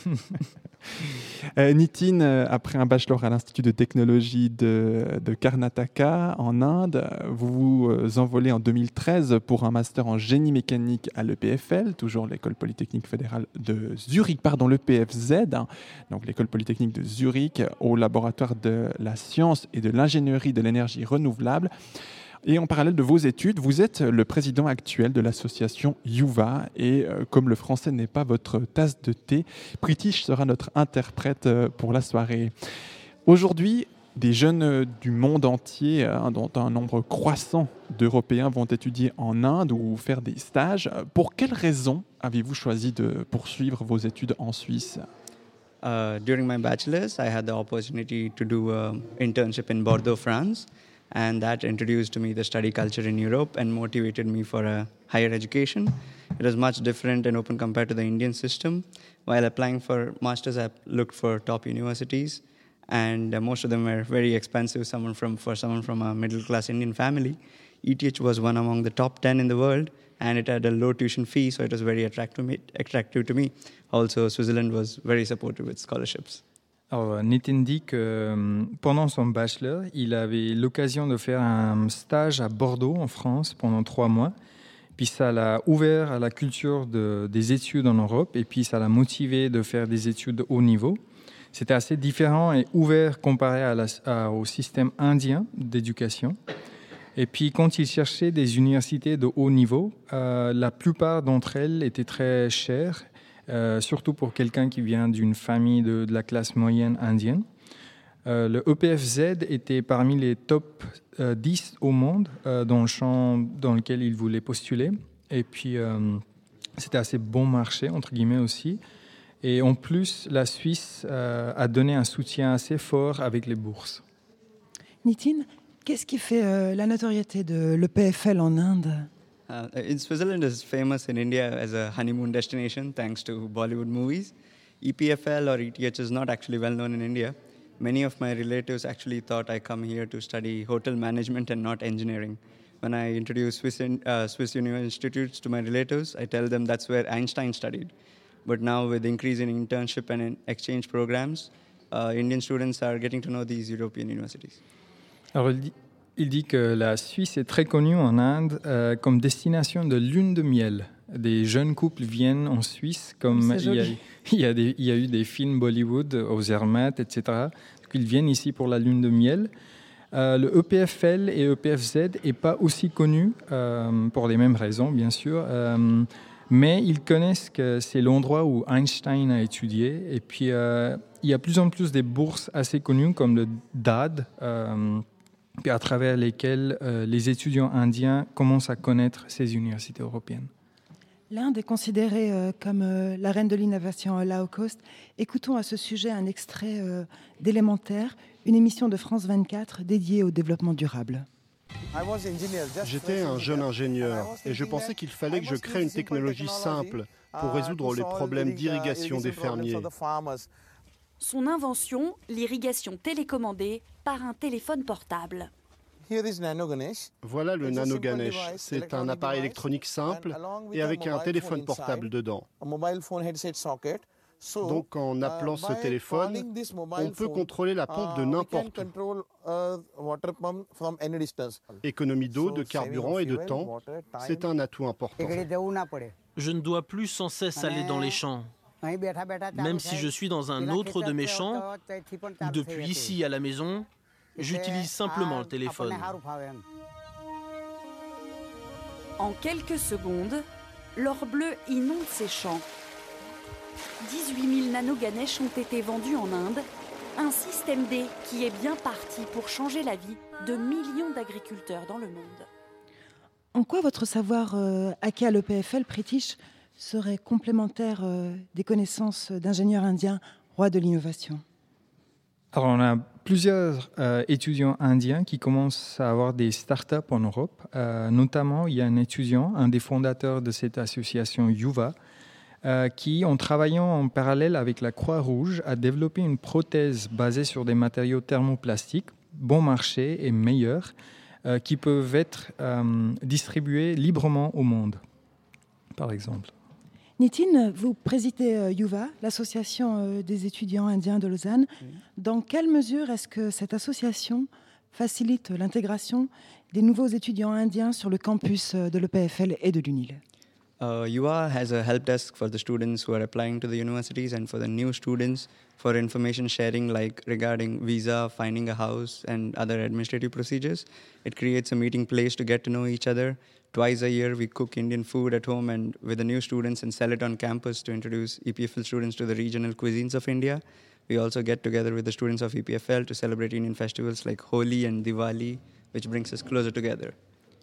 Speaker 3: euh, Nitin, après un bachelor à l'Institut de technologie de, de Karnataka en Inde, vous vous envolez en deux mille treize pour un master en génie mécanique à l'E P F L, toujours l'École Polytechnique Fédérale de Zurich, pardon, l'E P F Z, hein, donc l'École Polytechnique de Zurich, au laboratoire de la science et de l'ingénierie de l'énergie renouvelable. Et en parallèle de vos études, vous êtes le président actuel de l'association YUVA. Et euh, comme le français n'est pas votre tasse de thé, Pritish sera notre interprète euh, pour la soirée. Aujourd'hui, des jeunes du monde entier, hein, dont un nombre croissant d'Européens, vont étudier en Inde ou faire des stages. Pour quelles raisons avez-vous choisi de poursuivre vos études en Suisse ?
Speaker 10: Uh, during my bachelor's, I had the opportunity to do an internship in Bordeaux, France. And that introduced to me the study culture in Europe and motivated me for a higher education. It was much different and open compared to the Indian system. While applying for masters, I looked for top universities, and uh, most of them were very expensive. Someone from for someone from a middle-class Indian family, E T H was one among the top ten in the world, and it had a low tuition fee, so it was very attractive to me. Attractive to me. Also, Switzerland was very supportive with scholarships.
Speaker 11: Alors, Nitin dit que euh, pendant son bachelor, il avait l'occasion de faire un stage à Bordeaux, en France, pendant trois mois. Puis ça l'a ouvert à la culture de, des études en Europe, et puis ça l'a motivé de faire des études de haut niveau. C'était assez différent et ouvert comparé à la, à, au système indien d'éducation. Et puis quand il cherchait des universités de haut niveau, euh, la plupart d'entre elles étaient très chères. Euh, surtout pour quelqu'un qui vient d'une famille de, de la classe moyenne indienne. Euh, le E P F Z était parmi les top euh, dix au monde euh, dans le champ dans lequel il voulait postuler. Et puis, euh, c'était assez bon marché, entre guillemets aussi. Et en plus, la Suisse euh, a donné un soutien assez fort avec les bourses.
Speaker 6: Nitin, qu'est-ce qui fait euh, la notoriété de l'E P F L en Inde ?
Speaker 10: Uh, in Switzerland is famous in India as a honeymoon destination thanks to Bollywood movies. E P F L or E T H is not actually well known in India. Many of my relatives actually thought I come here to study hotel management and not engineering. when I introduce Swiss, in, uh, Swiss University Institutes to my relatives, I tell them that's where Einstein studied. But now with the increase in internship and in exchange programs, uh, Indian students are getting to know these European universities.
Speaker 11: Alors, il dit, il dit que la Suisse est très connue en Inde euh, comme destination de lune de miel. Des jeunes couples viennent en Suisse, comme il y, a, il, y a des, il y a eu des films Bollywood aux Zermatt, et cetera. Donc, ils viennent ici pour la lune de miel. Euh, le E P F L et E P F Z n'est pas aussi connu, euh, pour les mêmes raisons, bien sûr. Euh, mais ils connaissent que c'est l'endroit où Einstein a étudié. Et puis, euh, il y a de plus en plus des bourses assez connues, comme le D A D, euh, à travers lesquelles euh, les étudiants indiens commencent à connaître ces universités européennes.
Speaker 6: L'Inde est considérée euh, comme euh, la reine de l'innovation à low cost. Écoutons à ce sujet un extrait euh, d'Élémentaire, une émission de France vingt-quatre dédiée au développement durable.
Speaker 12: J'étais un jeune ingénieur et je pensais qu'il fallait que je crée une technologie simple pour résoudre les problèmes d'irrigation des fermiers.
Speaker 13: Son invention, l'irrigation télécommandée par un téléphone portable.
Speaker 12: Voilà le Nano Ganesh. C'est un appareil électronique simple et avec un téléphone portable dedans. Donc en appelant ce téléphone, on peut contrôler la pompe de n'importe où. Économie d'eau, de carburant et de temps, c'est un atout important.
Speaker 14: Je ne dois plus sans cesse aller dans les champs. Même si je suis dans un autre de mes champs, ou depuis ici à la maison, j'utilise simplement le téléphone.
Speaker 13: En quelques secondes, l'or bleu inonde ces champs. dix-huit mille nanoganesh ont été vendus en Inde, un système D qui est bien parti pour changer la vie de millions d'agriculteurs dans le monde.
Speaker 6: En quoi votre savoir euh, acquis à l'E P F L Pritish serait complémentaire euh, des connaissances d'ingénieurs indiens, rois de l'innovation?
Speaker 11: Alors, on a plusieurs euh, étudiants indiens qui commencent à avoir des startups en Europe. Euh, notamment, il y a un étudiant, un des fondateurs de cette association Yuva, euh, qui, en travaillant en parallèle avec la Croix-Rouge, a développé une prothèse basée sur des matériaux thermoplastiques, bon marché et meilleurs, euh, qui peuvent être euh, distribués librement au monde, par exemple.
Speaker 6: Nitin, vous présidez euh, Yuva, l'association euh, des étudiants indiens de Lausanne. Oui. Dans quelle mesure est-ce que cette association facilite l'intégration des nouveaux étudiants indiens sur le campus de l'E P F L et de l'U N I L?
Speaker 10: Uh, Yuva has a help desk for the students who are applying to the universities and for the new students for information sharing like regarding visa, finding a house and other administrative procedures. It creates a meeting place to get to know each other. Twice a year we cook Indian food at home and with the new students and sell it on campus to introduce E P F L students to the regional cuisines of India. We also get together with the students of E P F L to celebrate Indian festivals like Holi and Diwali, which brings us closer together.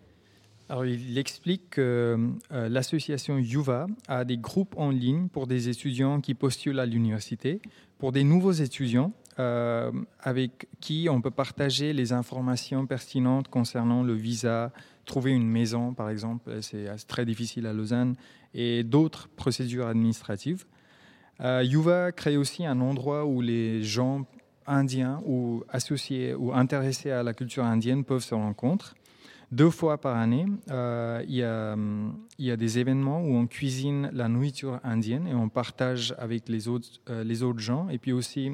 Speaker 11: Alors, il explique que euh, l'association Yuva a des groupes en ligne pour des étudiants qui postulent à l'université, pour des nouveaux étudiants euh, avec qui on peut partager les informations pertinentes concernant le visa, trouver une maison, par exemple, c'est très difficile à Lausanne, et d'autres procédures administratives. Euh, Yuva crée aussi un endroit où les gens indiens ou associés ou intéressés à la culture indienne peuvent se rencontrer. Deux fois par année, euh, il y a, il y a des événements où on cuisine la nourriture indienne et on partage avec les autres, euh, les autres gens. Et puis aussi,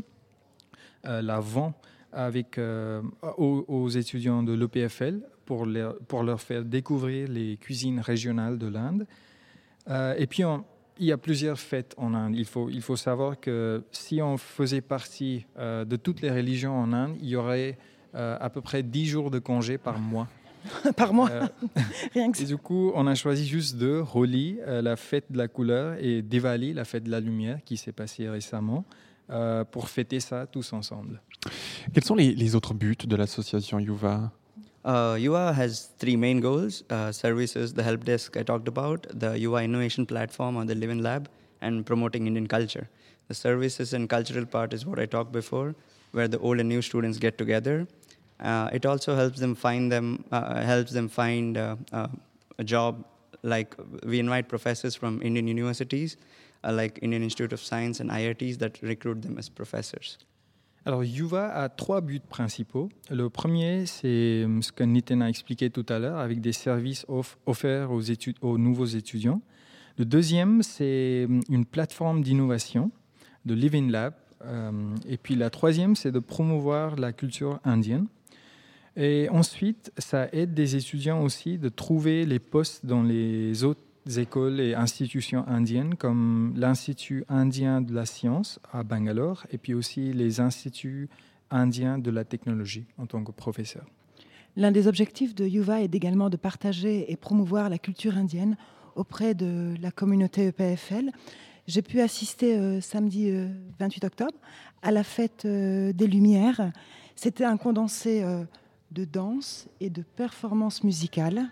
Speaker 11: euh, la vend avec, euh, aux, aux étudiants de l'E P F L pour, les, pour leur faire découvrir les cuisines régionales de l'Inde. Euh, et puis, on, il y a plusieurs fêtes en Inde. Il faut, il faut savoir que si on faisait partie euh, de toutes les religions en Inde, il y aurait euh, à peu près dix jours de congé par mois.
Speaker 6: Par mois.
Speaker 11: Euh,
Speaker 6: Rien que ça.
Speaker 11: Et du coup, on a choisi juste deux, Holi, euh, la fête de la couleur, et Diwali, la fête de la lumière, qui s'est passée récemment, euh, pour fêter ça tous ensemble.
Speaker 3: Quels sont les, les autres buts de l'association Yuva?
Speaker 10: Uh, Yuva has three main goals, uh, services, the help desk I talked about, the Yuva Innovation Platform or the Live in Lab, and promoting Indian culture. The services and cultural part is what I talked before, where the old and new students get together. Uh, it also helps them find them uh, helps them find uh, uh, a job. Like we invite professors from Indian universities, uh, like Indian Institute of Science and I I Ts, that recruit them as professors.
Speaker 11: Alors, Yuva a trois buts principaux. Le premier, c'est ce que Nitin a expliqué tout à l'heure, avec des services off- offerts aux, étu- aux nouveaux étudiants. Le deuxième, c'est une plateforme d'innovation, de Living Lab. Euh, et puis la troisième, c'est de promouvoir la culture indienne. Et ensuite, ça aide des étudiants aussi de trouver les postes dans les autres écoles et institutions indiennes, comme l'Institut indien de la science à Bangalore, et puis aussi les instituts indiens de la technologie en tant que professeur.
Speaker 6: L'un des objectifs de Yuva est également de partager et promouvoir la culture indienne auprès de la communauté E P F L. J'ai pu assister euh, samedi euh, vingt-huit octobre à la fête euh, des Lumières. C'était un condensé euh, de danse et de performances musicales.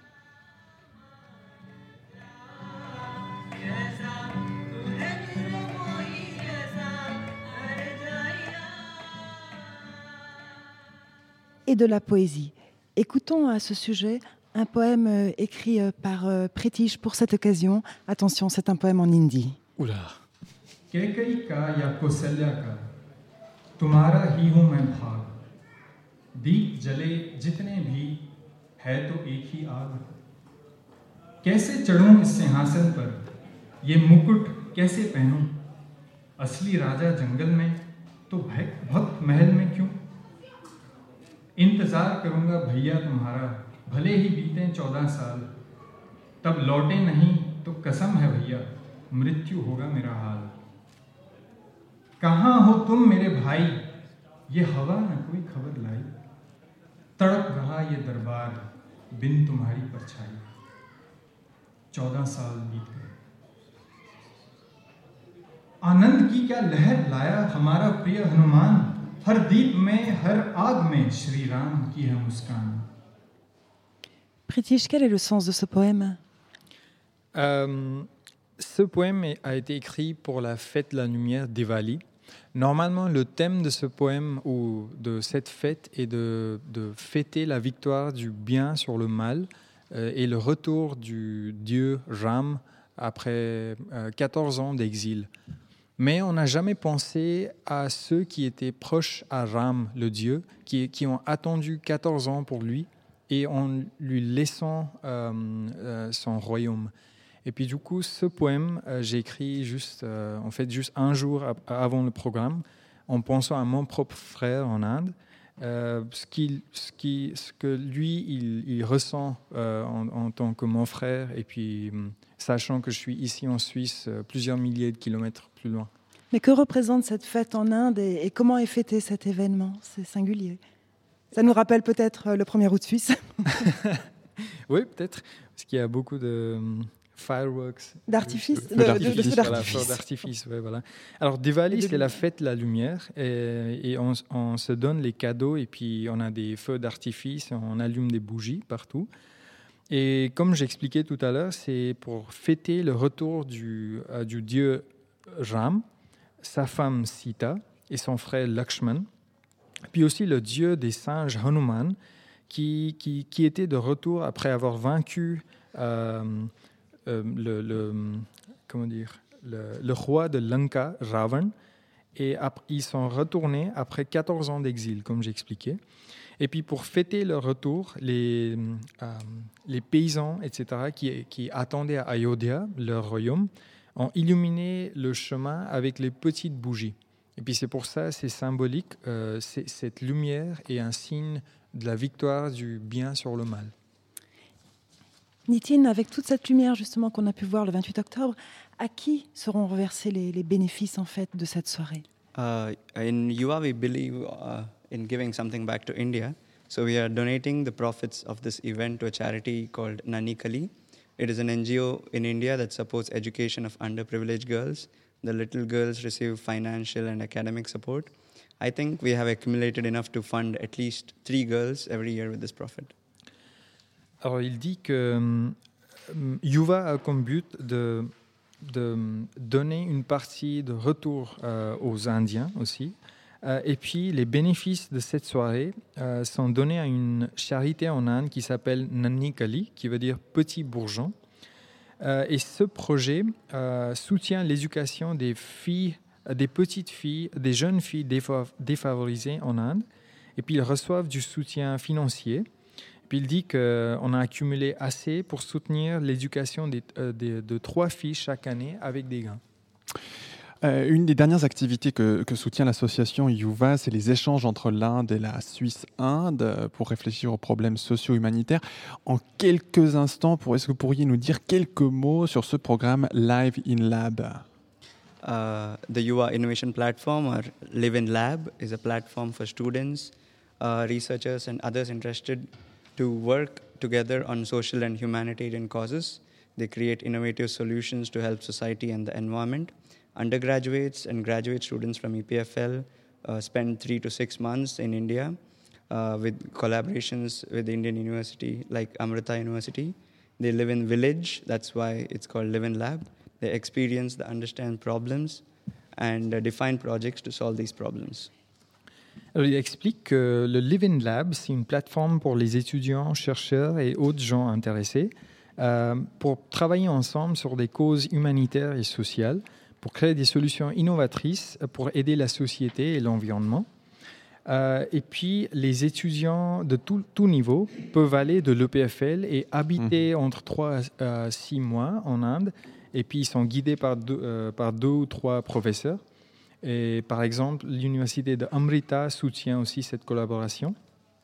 Speaker 6: Et de la poésie. Écoutons à ce sujet un poème euh, écrit euh, par euh, Pritish pour cette occasion. Attention, c'est un poème en hindi.
Speaker 11: Oula.
Speaker 15: Kaikeyi का या कौशल्या का तुम्हारा ही हूँ मैं भाग दीप जले जितने भी है तो एक ही आग कैसे चढ़ूं इस सिंहासन पर ये मुकुट कैसे पहनूं असली राजा जंगल में तो भक्त महल में क्यों इंतजार करूंगा भैया तुम्हारा भले ही बीते चौदह साल तब लौटे नहीं तो कसम है भैया मृत्यु होगा मेरा हाल कहाँ हो तुम मेरे भाई ये हवा न कोई खबर लाई तड़प रहा ये दरबार बिन तुम्हारी परछाई चौदह साल बीत गए आनंद की क्या लहर लाया हमारा प्रिय हनुमान हर दीप में हर आग में श्री राम की है मुस्कान.
Speaker 6: Pritish, quel est le sens de ce poème?
Speaker 11: euh, Ce poème a été écrit pour la fête de la lumière Diwali. Normalement, le thème de ce poème ou de cette fête est de, de fêter la victoire du bien sur le mal euh, et le retour du dieu Ram après euh, quatorze ans d'exil. Mais on n'a jamais pensé à ceux qui étaient proches à Ram, le dieu, qui, qui ont attendu quatorze ans pour lui et en lui laissant euh, euh, son royaume. Et puis du coup, ce poème, euh, j'ai écrit juste, euh, en fait, juste un jour ap- avant le programme, en pensant à mon propre frère en Inde, euh, ce, qu'il, ce, qui, ce que lui, il, il ressent euh, en, en tant que mon frère, et puis sachant que je suis ici en Suisse, euh, plusieurs milliers de kilomètres plus loin.
Speaker 6: Mais que représente cette fête en Inde et, et comment est fêté cet événement? C'est singulier. Ça nous rappelle peut-être le premier août suisse.
Speaker 11: Oui, peut-être, parce qu'il y a beaucoup de fireworks.
Speaker 6: D'artifice,
Speaker 11: de,
Speaker 6: de,
Speaker 11: de, de,
Speaker 6: de, de feux
Speaker 11: voilà,
Speaker 6: d'artifice.
Speaker 11: d'artifice, ouais, voilà. Alors, Diwali, c'est la fête de la lumière et, et on, on se donne les cadeaux et puis on a des feux d'artifice, on allume des bougies partout. Et comme j'expliquais tout à l'heure, c'est pour fêter le retour du, euh, du dieu Ram, sa femme Sita et son frère Lakshman, puis aussi le dieu des singes Hanuman, qui, qui, qui était de retour après avoir vaincu euh, euh, le, le, comment dire, le, le roi de Lanka, Ravan, et après, ils sont retournés après quatorze ans d'exil, comme j'expliquais. Et puis pour fêter leur retour, les, euh, les paysans, et cetera, qui, qui attendaient à Ayodhya, leur royaume, ont illuminé le chemin avec les petites bougies. Et puis c'est pour ça, c'est symbolique, euh, c'est, cette lumière est un signe de la victoire du bien sur le mal.
Speaker 6: Nitin, avec toute cette lumière justement qu'on a pu voir le vingt-huit octobre, à qui seront reversés les, les bénéfices en fait de cette soirée?
Speaker 10: Uh, in Yuva, we believe uh, in giving something back to India. So we are donating the profits of this event to a charity called Nani Kali. It is an N G O in India that supports education of underprivileged girls. The little girls receive financial and academic support. I think we have accumulated enough to fund at least three girls every year with this profit.
Speaker 11: Alors, il dit que um, Yuva a comme but de, de donner une partie de retour euh, aux Indiens aussi. Euh, et puis, les bénéfices de cette soirée euh, sont donnés à une charité en Inde qui s'appelle Nani Kali, qui veut dire petit bourgeon. Euh, et ce projet euh, soutient l'éducation des filles des petites filles, des jeunes filles défa- défavorisées en Inde. Et puis, ils reçoivent du soutien financier. Puis, il dit qu'on a accumulé assez pour soutenir l'éducation des, euh, des, de trois filles chaque année avec des gains.
Speaker 3: Euh, une des dernières activités que, que soutient l'association Yuva, c'est les échanges entre l'Inde et la Suisse-Inde pour réfléchir aux problèmes socio-humanitaires. En quelques instants, pour, est-ce que vous pourriez nous dire quelques mots sur ce programme Live in Lab?
Speaker 10: Uh, the Yuva Innovation Platform, or Live in Lab, is a platform for students, uh, researchers and others interested to work together on social and humanitarian causes. They create innovative solutions to help society and the environment. Undergraduates and graduate students from E P F L uh, spend three to six months in India uh, with collaborations with Indian university like Amrita University. They live in village, that's why it's called Live in Lab. They experience, they understand problems and uh, define projects to solve these problems.
Speaker 11: Alors, il explique que le Live in Lab, c'est une plateforme pour les étudiants, chercheurs et autres gens intéressés euh, pour travailler ensemble sur des causes humanitaires et sociales, pour créer des solutions innovatrices pour aider la société et l'environnement. Euh, et puis, les étudiants de tout, tout niveau peuvent aller de l'E P F L et habiter mmh. entre trois à six mois en Inde. Et puis, ils sont guidés par deux, euh, par deux ou trois professeurs. Et par exemple, l'université de Amrita soutient aussi cette collaboration.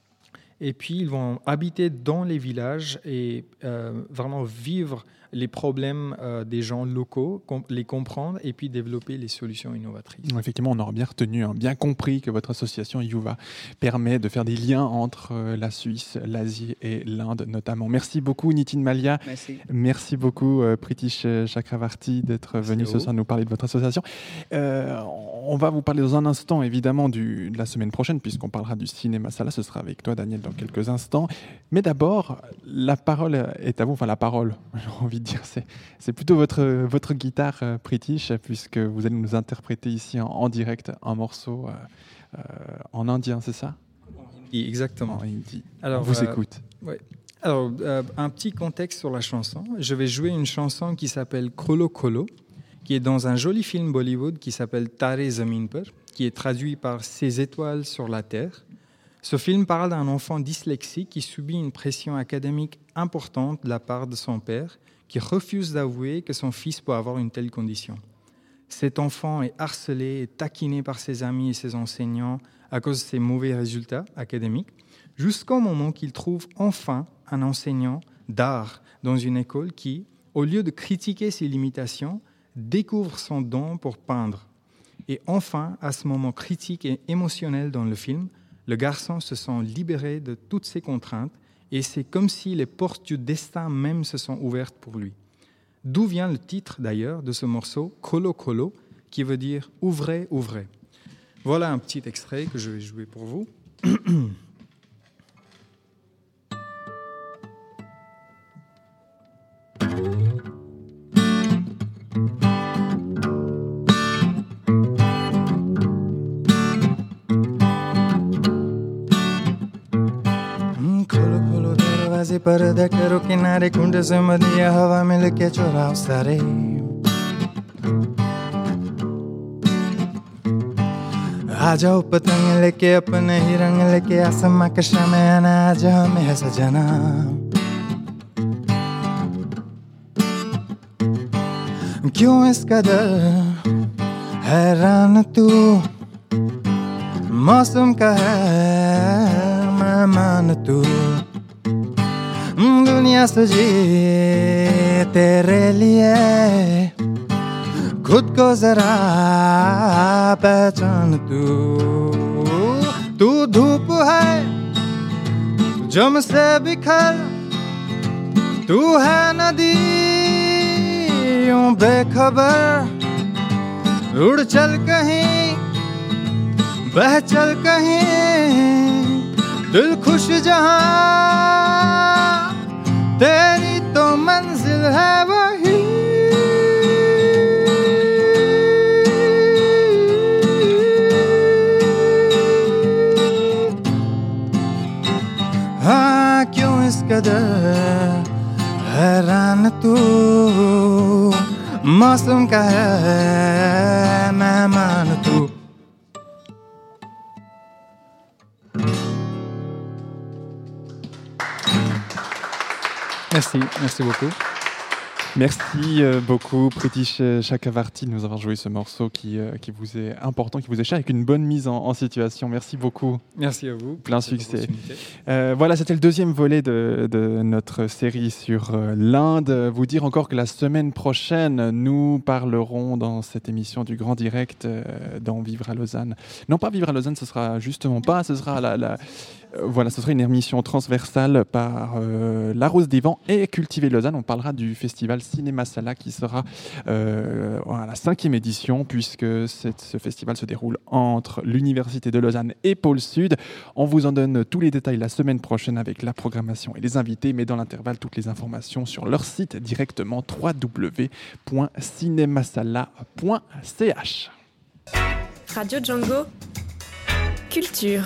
Speaker 11: Et puis, ils vont habiter dans les villages et euh, vraiment vivre les problèmes euh, des gens locaux, com- les comprendre et puis développer les solutions innovatrices.
Speaker 3: Effectivement, on aura bien retenu, hein, bien compris que votre association Yuva permet de faire des liens entre euh, la Suisse, l'Asie et l'Inde notamment. Merci beaucoup Nitin Malia.
Speaker 10: Merci.
Speaker 3: Merci beaucoup euh, Pritish Chakravarti d'être Merci venu ce soir nous parler de votre association. Euh, on va vous parler dans un instant évidemment du, de la semaine prochaine puisqu'on parlera du cinéma Sala. Ce sera avec toi Daniel dans quelques instants. Mais d'abord, la parole est à vous. Enfin la parole, j'ai envie dire, c'est, c'est plutôt votre, votre guitare, euh, Pritish, puisque vous allez nous interpréter ici en, en direct un morceau euh, euh, en indien, c'est ça ?
Speaker 11: Exactement.
Speaker 3: En hindi.
Speaker 11: Alors,
Speaker 3: On vous
Speaker 11: euh,
Speaker 3: écoute.
Speaker 11: Ouais. Alors, euh, un petit contexte sur la chanson. Je vais jouer une chanson qui s'appelle Kholo Kholo, qui est dans un joli film Bollywood qui s'appelle Tare Zameen Par, qui est traduit par Ces étoiles sur la terre. Ce film parle d'un enfant dyslexique qui subit une pression académique importante de la part de son père, qui refuse d'avouer que son fils peut avoir une telle condition. Cet enfant est harcelé et taquiné par ses amis et ses enseignants à cause de ses mauvais résultats académiques, jusqu'au moment qu'il trouve enfin un enseignant d'art dans une école qui, au lieu de critiquer ses limitations, découvre son don pour peindre. Et enfin, à ce moment critique et émotionnel dans le film, le garçon se sent libéré de toutes ses contraintes et c'est comme si les portes du destin même se sont ouvertes pour lui. D'où vient le titre d'ailleurs de ce morceau, Kholo Kholo, qui veut dire « ouvrez, ouvrez ». Voilà un petit extrait que je vais jouer pour vous.
Speaker 16: पर्दा करो किनारे कुंड से मदिया हवा में लेके चुराओ सारे आ जाओ पतंग लेके अपने ही रंग लेके आसमां कशा में आना आ जाओ में है सजना क्यों इस कदर हैरान तू मौसम का है मेहमान तू दुनिया सजी तेरे लिए खुद को जरा पहचान तू तू धूप है जो मुझसे बिखर तू है नदी यूं बेखबर उड़ चल कहीं बह चल कहीं दिल खुश जहां तेरी तो मंजिल है वही हाँ क्यों इस कदर हैरान तू Mosum kahe mehman tu.
Speaker 11: Merci, merci beaucoup.
Speaker 3: Merci euh, beaucoup, Pritish Chakravarty, de nous avoir joué ce morceau qui, euh, qui vous est important, qui vous est cher, avec une bonne mise en, en situation. Merci beaucoup.
Speaker 11: Merci à vous.
Speaker 3: Plein succès. Euh, voilà, c'était le deuxième volet de, de notre série sur euh, l'Inde. Vous dire encore que la semaine prochaine, nous parlerons dans cette émission du Grand Direct euh, dans Vivre à Lausanne. Non, pas Vivre à Lausanne, ce sera justement pas, ce sera la... la Euh, voilà, ce sera une émission transversale par euh, La Rose des Vents et Cultiver Lausanne. On parlera du festival Cinéma Sala qui sera euh, à la cinquième édition, puisque cette, ce festival se déroule entre l'Université de Lausanne et Pôle Sud. On vous en donne tous les détails la semaine prochaine avec la programmation et les invités, mais dans l'intervalle, toutes les informations sur leur site directement w w w point cinemasala point c h.
Speaker 2: Radio Django, culture.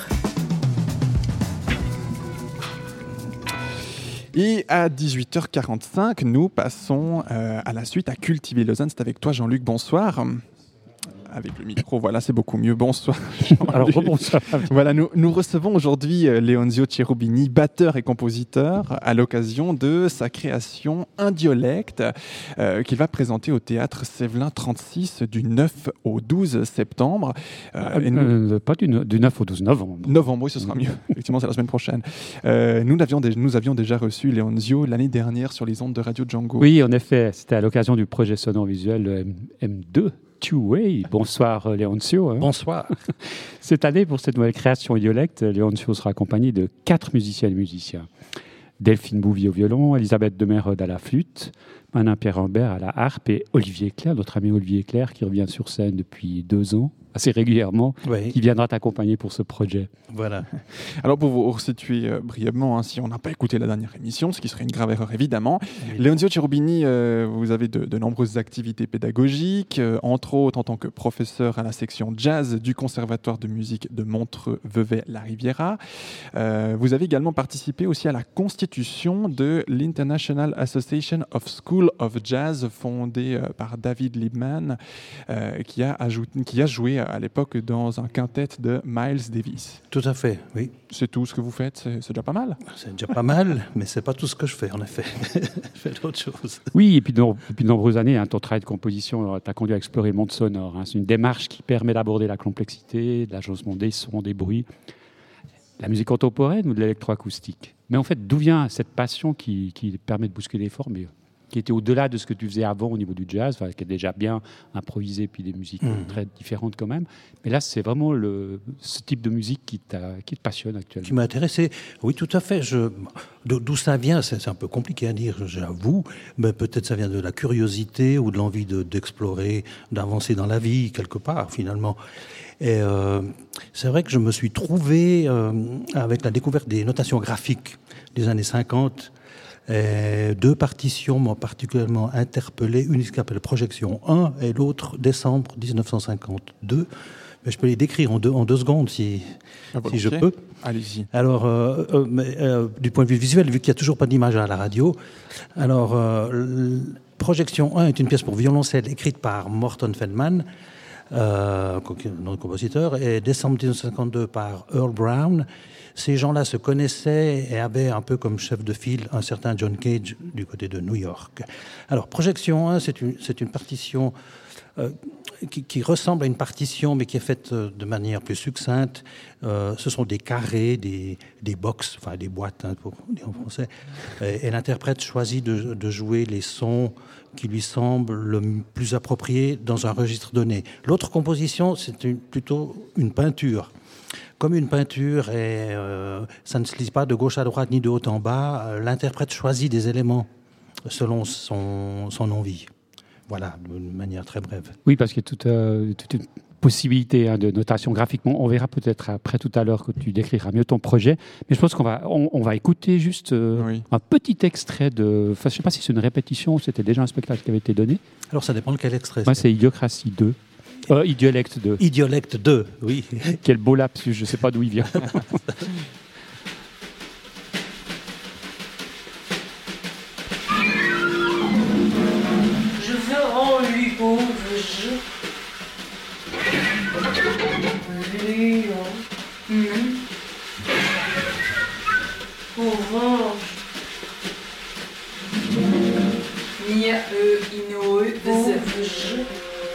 Speaker 3: Et à dix-huit heures quarante-cinq, nous passons euh, à la suite à Cultiver Lausanne. C'est avec toi, Jean-Luc. Bonsoir. Avec le micro, voilà, c'est beaucoup mieux. Bonsoir.
Speaker 4: Alors, bonsoir.
Speaker 3: Voilà, nous, nous recevons aujourd'hui euh, Leonzio Cherubini, batteur et compositeur, à l'occasion de sa création Un dialecte, euh, qu'il va présenter au théâtre Sévelin trente-six du neuf au douze septembre.
Speaker 4: Euh, et nous... euh, pas du, du neuf au douze novembre.
Speaker 3: Novembre, oui, ce sera mieux. Effectivement, c'est la semaine prochaine. Euh, nous, avions dé- nous avions déjà reçu Leonzio l'année dernière sur les ondes de Radio Django.
Speaker 4: Oui, en effet, c'était à l'occasion du projet sonore visuel M deux. Two-Way. Bonsoir Leonzio. Hein.
Speaker 17: Bonsoir.
Speaker 4: Cette année, pour cette nouvelle création dialecte, Leonzio sera accompagné de quatre musiciennes et musiciens. Delphine Bouvier au violon, Elisabeth Demerode à la flûte, Manin Pierre-Rambert à la harpe et Olivier Clair, notre ami Olivier Clair, qui revient sur scène depuis deux ans, assez régulièrement,
Speaker 17: oui.
Speaker 4: qui viendra t'accompagner pour ce projet.
Speaker 17: Voilà.
Speaker 3: Alors pour vous resituer euh, brièvement, hein, si on n'a pas écouté la dernière émission, ce qui serait une grave erreur évidemment, oui. Leonzio Cherubini, euh, vous avez de, de nombreuses activités pédagogiques, euh, entre autres en tant que professeur à la section jazz du Conservatoire de musique de Montreux-Vevey-La Riviera. Euh, vous avez également participé aussi à la constitution de l'International Association of School of Jazz, fondée euh, par David Liebman, euh, qui, a ajouté, qui a joué à l'époque dans un quintet de Miles Davis.
Speaker 17: Tout à fait, oui.
Speaker 3: C'est tout ce que vous faites, c'est, c'est déjà pas mal.
Speaker 17: C'est déjà pas mal, mais c'est pas tout ce que je fais, en effet. Je fais d'autres choses.
Speaker 4: Oui, et puis de, depuis de nombreuses années, hein, ton travail de composition t'a conduit à explorer le monde sonore. Hein. C'est une démarche qui permet d'aborder la complexité, l'agencement des sons, des bruits, la musique contemporaine ou de l'électroacoustique. Mais en fait, d'où vient cette passion qui, qui permet de bousculer les formes, mais qui était au-delà de ce que tu faisais avant au niveau du jazz, enfin, qui est déjà bien improvisé, puis des musiques mmh. très différentes quand même. Mais là, c'est vraiment le, ce type de musique qui, t'a, qui te passionne actuellement.
Speaker 17: Qui m'a intéressé, oui, tout à fait. Je, d'où ça vient, c'est, c'est un peu compliqué à dire, j'avoue, mais peut-être ça vient de la curiosité ou de l'envie de, d'explorer, d'avancer dans la vie, quelque part, finalement. Et euh, c'est vrai que je me suis trouvé euh, avec la découverte des notations graphiques des années cinquante. Et deux partitions m'ont particulièrement interpellé, une qui s'appelle Projection un et l'autre Décembre dix-neuf cent cinquante-deux. Mais je peux les décrire en deux, en deux secondes si,
Speaker 3: ah,
Speaker 17: si je peux.
Speaker 3: Allez-y.
Speaker 17: Alors, euh, euh, mais, euh, du point de vue visuel, vu qu'il n'y a toujours pas d'image à la radio, alors euh, Projection un est une pièce pour violoncelle écrite par Morton Feldman, euh, notre compositeur, et Décembre dix-neuf cent cinquante-deux par Earl Brown. Ces gens-là se connaissaient et avaient un peu comme chef de file un certain John Cage du côté de New York. Alors, Projection un, c'est une, c'est une partition euh, qui, qui ressemble à une partition, mais qui est faite de manière plus succincte. Euh, ce sont des carrés, des, des box, enfin des boîtes, hein, pour dire en français. Et, et l'interprète choisit de, de jouer les sons qui lui semblent le plus appropriés dans un registre donné. L'autre composition, c'est une, plutôt une peinture. Comme une peinture, et euh, ça ne se lit pas de gauche à droite ni de haut en bas, euh, l'interprète choisit des éléments selon son, son envie. Voilà, de manière très brève.
Speaker 4: Oui, parce qu'il y a toute, euh, toute une possibilité hein, de notation graphiquement. On verra peut-être après tout à l'heure que tu décriras mieux ton projet. Mais je pense qu'on va, on, on va écouter juste euh, oui. un petit extrait de... Enfin, je ne sais pas si c'est une répétition ou c'était déjà un spectacle qui avait été donné.
Speaker 17: Alors, ça dépend de quel extrait.
Speaker 4: Moi, c'est, c'est Idiocratie deux. Euh, Idiolecte deux.
Speaker 17: Idiolecte deux, oui.
Speaker 4: Quel beau lapsus, je ne sais pas d'où il vient.
Speaker 18: Je veux rendre Mir, eux, ino, eux, je.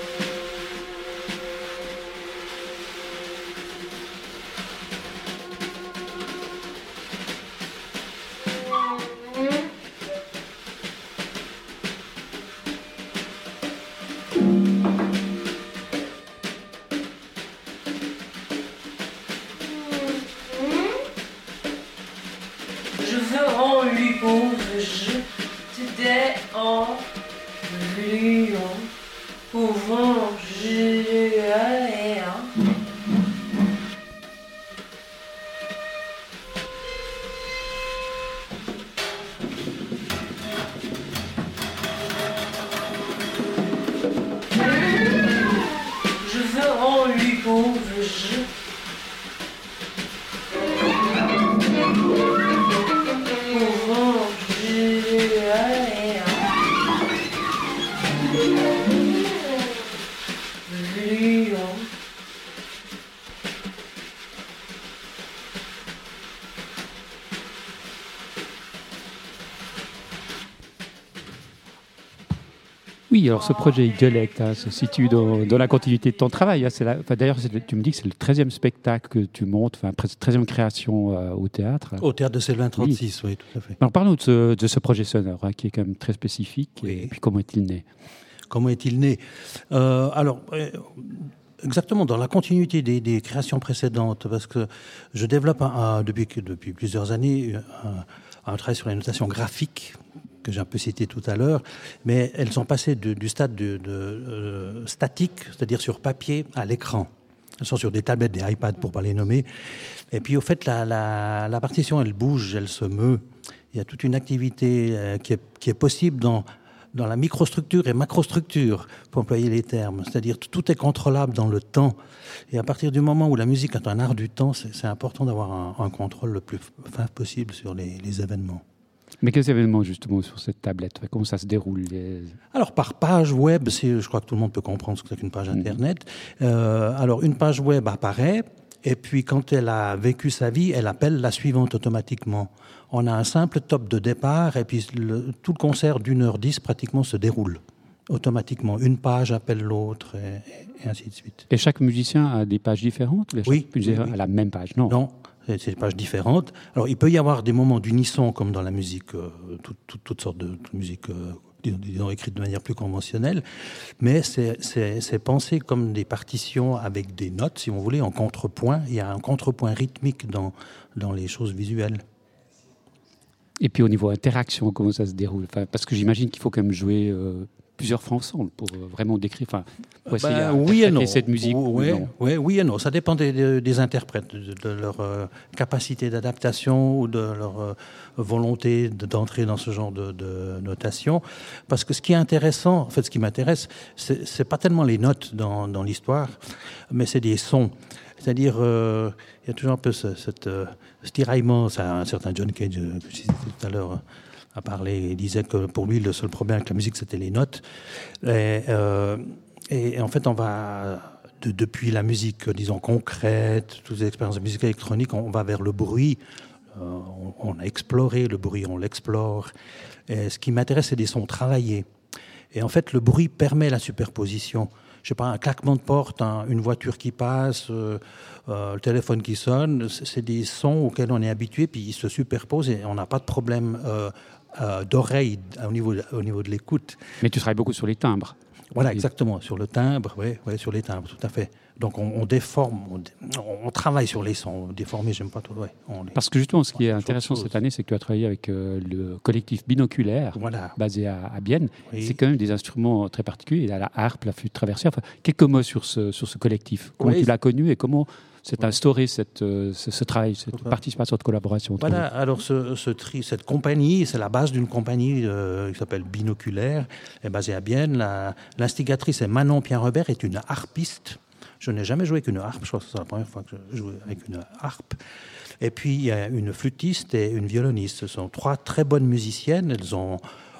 Speaker 4: Oui, alors ce projet Idiolect hein, se situe dans, dans la continuité de ton travail. Hein, c'est la, enfin, d'ailleurs, c'est, tu me dis que c'est le treizième spectacle que tu montes, enfin, treizième création euh, au théâtre.
Speaker 17: Au théâtre de Sylvain trente-six, oui, oui tout à fait.
Speaker 4: Alors parlons de ce, de ce projet sonore, hein, qui est quand même très spécifique. Oui. Et, et puis comment est-il né ?
Speaker 17: Comment est-il né euh, Alors, euh, exactement, dans la continuité des, des créations précédentes, parce que je développe un, un, depuis, depuis plusieurs années un, un travail sur les notations graphiques, que j'ai un peu cité tout à l'heure, mais elles sont passées de, du stade de, de euh, statique, c'est-à-dire sur papier, à l'écran. Elles sont sur des tablettes, des iPads pour ne pas les nommer. Et puis au fait, la, la, la partition, elle bouge, elle se meut. Il y a toute une activité euh, qui, est, qui est possible dans, dans la microstructure et macrostructure, pour employer les termes. C'est-à-dire que tout est contrôlable dans le temps. Et à partir du moment où la musique est un art du temps, c'est, c'est important d'avoir un, un contrôle le plus fin possible sur les, les événements.
Speaker 4: Mais quels événements, justement, sur cette tablette ? Comment ça se déroule les...
Speaker 17: Alors, par page web, c'est, je crois que tout le monde peut comprendre ce que c'est qu'une page Internet. Mmh. Euh, alors, une page web apparaît, et puis quand elle a vécu sa vie, elle appelle la suivante automatiquement. On a un simple top de départ, et puis le, tout le concert d'une heure dix, pratiquement, se déroule automatiquement. Une page appelle l'autre, et, et ainsi de suite.
Speaker 4: Et chaque musicien a des pages différentes ?
Speaker 17: Oui.
Speaker 4: Chaque musicien
Speaker 17: oui.
Speaker 4: a la même page, non ?
Speaker 17: Non. C'est des pages différentes. Alors, il peut y avoir des moments d'unisson, comme dans la musique, euh, tout, tout, toutes sortes de, de musique, euh, disons, disons, écrite de manière plus conventionnelle, mais c'est, c'est, c'est pensé comme des partitions avec des notes, si vous voulez, en contrepoint. Il y a un contrepoint rythmique dans, dans les choses visuelles.
Speaker 4: Et puis, au niveau interaction, comment ça se déroule ? Enfin, parce que j'imagine qu'il faut quand même jouer... Euh... plusieurs fois ensemble pour vraiment décrire, enfin, pour essayer
Speaker 17: ben,
Speaker 4: d'interpréter
Speaker 17: oui et non.
Speaker 4: cette musique.
Speaker 17: Oui,
Speaker 4: non.
Speaker 17: oui, oui et non. Ça dépend des, des interprètes, de, de leur euh, capacité d'adaptation ou de leur euh, volonté de, d'entrer dans ce genre de, de notation. Parce que ce qui est intéressant, en fait, ce qui m'intéresse, c'est, c'est pas tellement les notes dans, dans l'histoire, mais c'est des sons. C'est-à-dire, euh, il y a toujours un peu ce, cette, euh, ce tiraillement. C'est un certain John Cage, que je citais tout à l'heure, a parlé, il disait que pour lui, le seul problème avec la musique, c'était les notes. Et, euh, et en fait, on va, de, depuis la musique, disons, concrète, toutes les expériences de musique électronique, on va vers le bruit. Euh, on, on a exploré le bruit, on l'explore. Et ce qui m'intéresse, c'est des sons travaillés. Et en fait, le bruit permet la superposition. Je sais pas, un claquement de porte, un, une voiture qui passe, euh, euh, le téléphone qui sonne, c'est, c'est des sons auxquels on est habitué, puis ils se superposent et on n'a pas de problème euh, euh, d'oreille au niveau, de, au niveau de l'écoute.
Speaker 4: Mais tu travailles beaucoup sur les timbres.
Speaker 17: Voilà, exactement, sur le timbre, oui, ouais, sur les timbres, tout à fait. Donc on, on déforme, on, on travaille sur les sons. Déformer, j'aime pas trop. Ouais, on les...
Speaker 4: Parce que justement, ce qui est intéressant cette année, c'est que tu as travaillé avec euh, le collectif Binoculaire,
Speaker 17: voilà.
Speaker 4: basé à, à Bienne.
Speaker 17: Oui.
Speaker 4: C'est quand même des instruments très particuliers. Il y a la harpe, la flûte traversière. Enfin, quelques mots sur ce, sur ce collectif. Comment oui. tu l'as connu et comment s'est instauré cette, euh, ce, ce travail, cette voilà. participation, cette collaboration.
Speaker 17: Voilà, alors ce, ce tri, cette compagnie, c'est la base d'une compagnie euh, qui s'appelle Binoculaire, est basée à Bienne. La, l'instigatrice est Manon Pierre-Robert, est une harpiste. Je n'ai jamais joué avec une harpe, je crois que c'est la première fois que je joue avec une harpe. Et puis il y a une flûtiste et une violoniste. Ce sont trois très bonnes musiciennes. Elles ont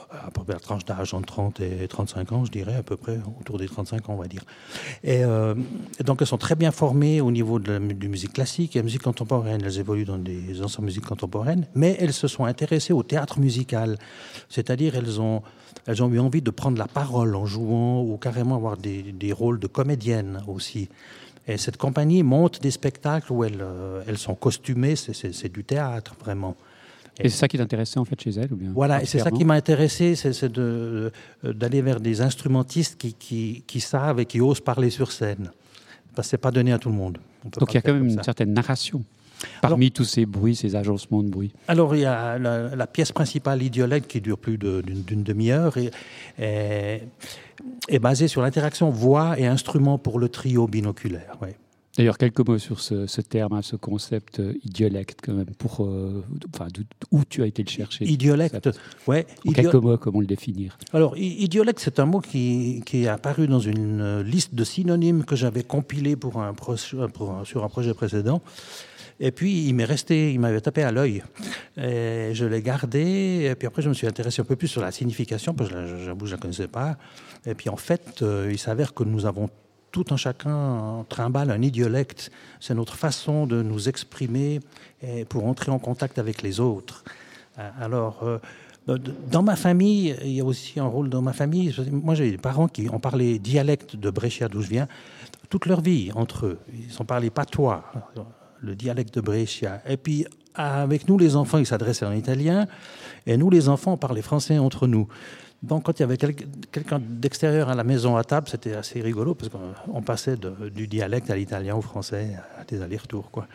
Speaker 17: à peu près la tranche d'âge entre trente et trente-cinq ans, je dirais, à peu près, autour des trente-cinq ans, on va dire. Et, euh, et donc, elles sont très bien formées au niveau de la de musique classique et la musique contemporaine. Elles évoluent dans des ensembles de musique contemporaine, mais elles se sont intéressées au théâtre musical. C'est-à-dire, elles ont, elles ont eu envie de prendre la parole en jouant ou carrément avoir des, des rôles de comédiennes aussi. Et cette compagnie monte des spectacles où elles, euh, elles sont costumées, c'est, c'est, c'est du théâtre, vraiment.
Speaker 4: Et, et c'est ça qui t'intéressait en fait chez elles ou bien
Speaker 17: Voilà, et c'est ça qui m'a intéressé, c'est, c'est de, euh, d'aller vers des instrumentistes qui, qui, qui savent et qui osent parler sur scène. Parce que ce n'est pas donné à tout le monde.
Speaker 4: Donc il y a quand même une certaine narration parmi alors, tous ces bruits, ces agencements de bruit.
Speaker 17: Alors il y a la, la pièce principale, Idiolecte, qui dure plus de, d'une, d'une demi-heure et, et est basée sur l'interaction voix et instrument pour le trio binoculaire. Ouais.
Speaker 4: D'ailleurs, quelques mots sur ce, ce terme, hein, ce concept euh, idiolecte, quand même, pour, euh, enfin, où tu as été le chercher.
Speaker 17: Idiolecte, ouais.
Speaker 4: En idio... quelques mots, comment le définir?
Speaker 17: Alors, idiolecte, c'est un mot qui, qui est apparu dans une liste de synonymes que j'avais compilé pour un pro, pour un, sur un projet précédent. Et puis, il m'est resté, il m'avait tapé à l'œil. Et je l'ai gardé. Et puis après, je me suis intéressé un peu plus sur la signification, parce que j'avoue, je ne la connaissais pas. Et puis, en fait, euh, il s'avère que nous avons tout un chacun trimballe un idiolecte. C'est notre façon de nous exprimer et pour entrer en contact avec les autres. Alors, euh, dans ma famille, il y a aussi un rôle dans ma famille. Moi, j'ai des parents qui ont parlé dialecte de Brescia, d'où je viens, toute leur vie, entre eux. Ils ont parlé patois, le dialecte de Brescia. Et puis, avec nous, les enfants, ils s'adressaient en italien. Et nous, les enfants, on parlait français entre nous. Donc, quand il y avait quel- quelqu'un d'extérieur à la maison à table, c'était assez rigolo parce qu'on passait de, du dialecte à l'italien au français, à des allers-retours, quoi.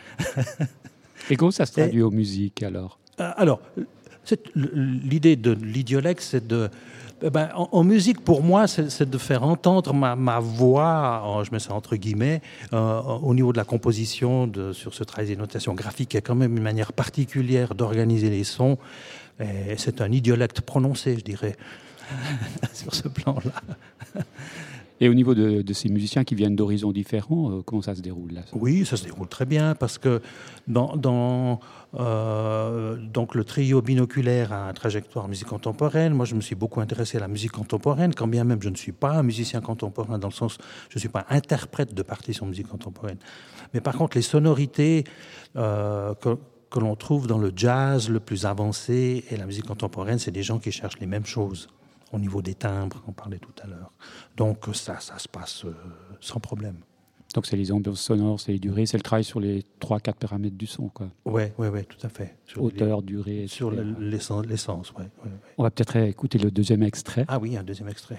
Speaker 4: Et comment ça se traduit Et, aux musiques, alors
Speaker 17: euh, Alors, c'est, l'idée de l'idiolecte, c'est de... Ben, en, en musique, pour moi, c'est, c'est de faire entendre ma, ma voix, en, je mets ça entre guillemets, euh, au niveau de la composition, de, sur ce travail des notations graphiques, il y a quand même une manière particulière d'organiser les sons. Et c'est un idiolecte prononcé, je dirais, sur ce plan-là.
Speaker 4: Et au niveau de, de ces musiciens qui viennent d'horizons différents, euh, comment ça se déroule là?
Speaker 17: Oui, ça se déroule très bien parce que dans, dans euh, donc le trio binoculaire a une trajectoire musique contemporaine. Moi, je me suis beaucoup intéressé à la musique contemporaine, quand bien même je ne suis pas un musicien contemporain dans le sens, je ne suis pas interprète de partitions de musique contemporaine. Mais par contre, les sonorités euh, que, que l'on trouve dans le jazz le plus avancé et la musique contemporaine, c'est des gens qui cherchent les mêmes choses au niveau des timbres qu'on parlait tout à l'heure. Donc ça, ça se passe euh, sans problème.
Speaker 4: Donc c'est les ambiances sonores, c'est les durées, c'est le travail sur les trois quatre paramètres du son, quoi.
Speaker 17: Oui, oui, oui, tout à fait.
Speaker 4: Sur hauteur, les, durée,
Speaker 17: sur le, l'essence, l'essence ouais, ouais, ouais.
Speaker 4: On va peut-être écouter le deuxième extrait.
Speaker 17: Ah oui, un deuxième extrait.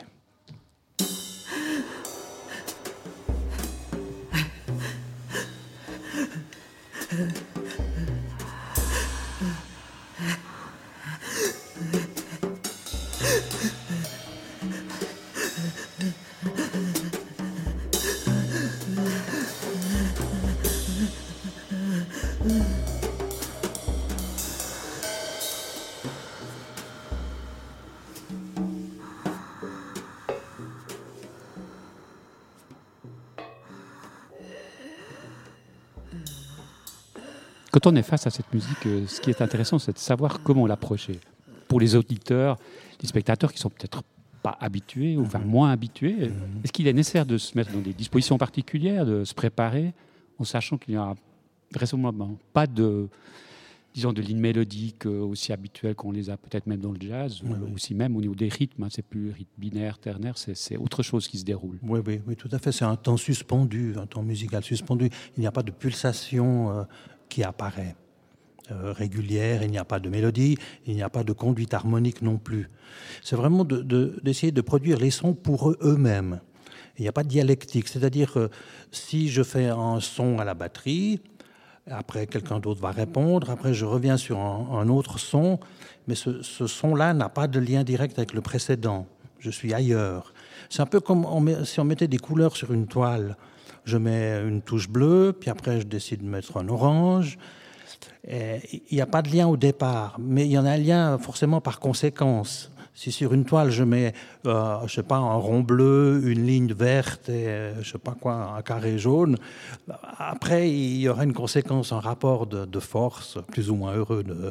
Speaker 4: Quand on est face à cette musique, ce qui est intéressant, c'est de savoir comment l'approcher. Pour les auditeurs, les spectateurs qui sont peut-être pas habitués, ou enfin moins habitués, mm-hmm. Est-ce qu'il est nécessaire de se mettre dans des dispositions particulières, de se préparer, en sachant qu'il n'y a vraisemblablement pas de, disons, de ligne mélodique aussi habituelle qu'on les a peut-être même dans le jazz, oui, ou oui. aussi même au niveau des rythmes, hein, c'est plus rythme binaire, ternaire, c'est, c'est autre chose qui se déroule.
Speaker 17: Oui, oui, oui, tout à fait. C'est un temps suspendu, un temps musical suspendu. Il n'y a pas de pulsation euh, qui apparaît euh, régulière, il n'y a pas de mélodie, il n'y a pas de conduite harmonique non plus. C'est vraiment de, de, d'essayer de produire les sons pour eux, eux-mêmes. Il n'y a pas de dialectique, c'est-à-dire que si je fais un son à la batterie, après quelqu'un d'autre va répondre, après je reviens sur un, un autre son, mais ce, ce son-là n'a pas de lien direct avec le précédent. Je suis ailleurs. C'est un peu comme on met, si on mettait des couleurs sur une toile. Je mets une touche bleue, puis après je décide de mettre un orange. Il n'y a pas de lien au départ, mais il y en a un lien forcément par conséquence. Si sur une toile je mets, euh, je sais pas, un rond bleu, une ligne verte et euh, je sais pas quoi, un carré jaune, après il y aura une conséquence, un rapport de, de force plus ou moins heureux de,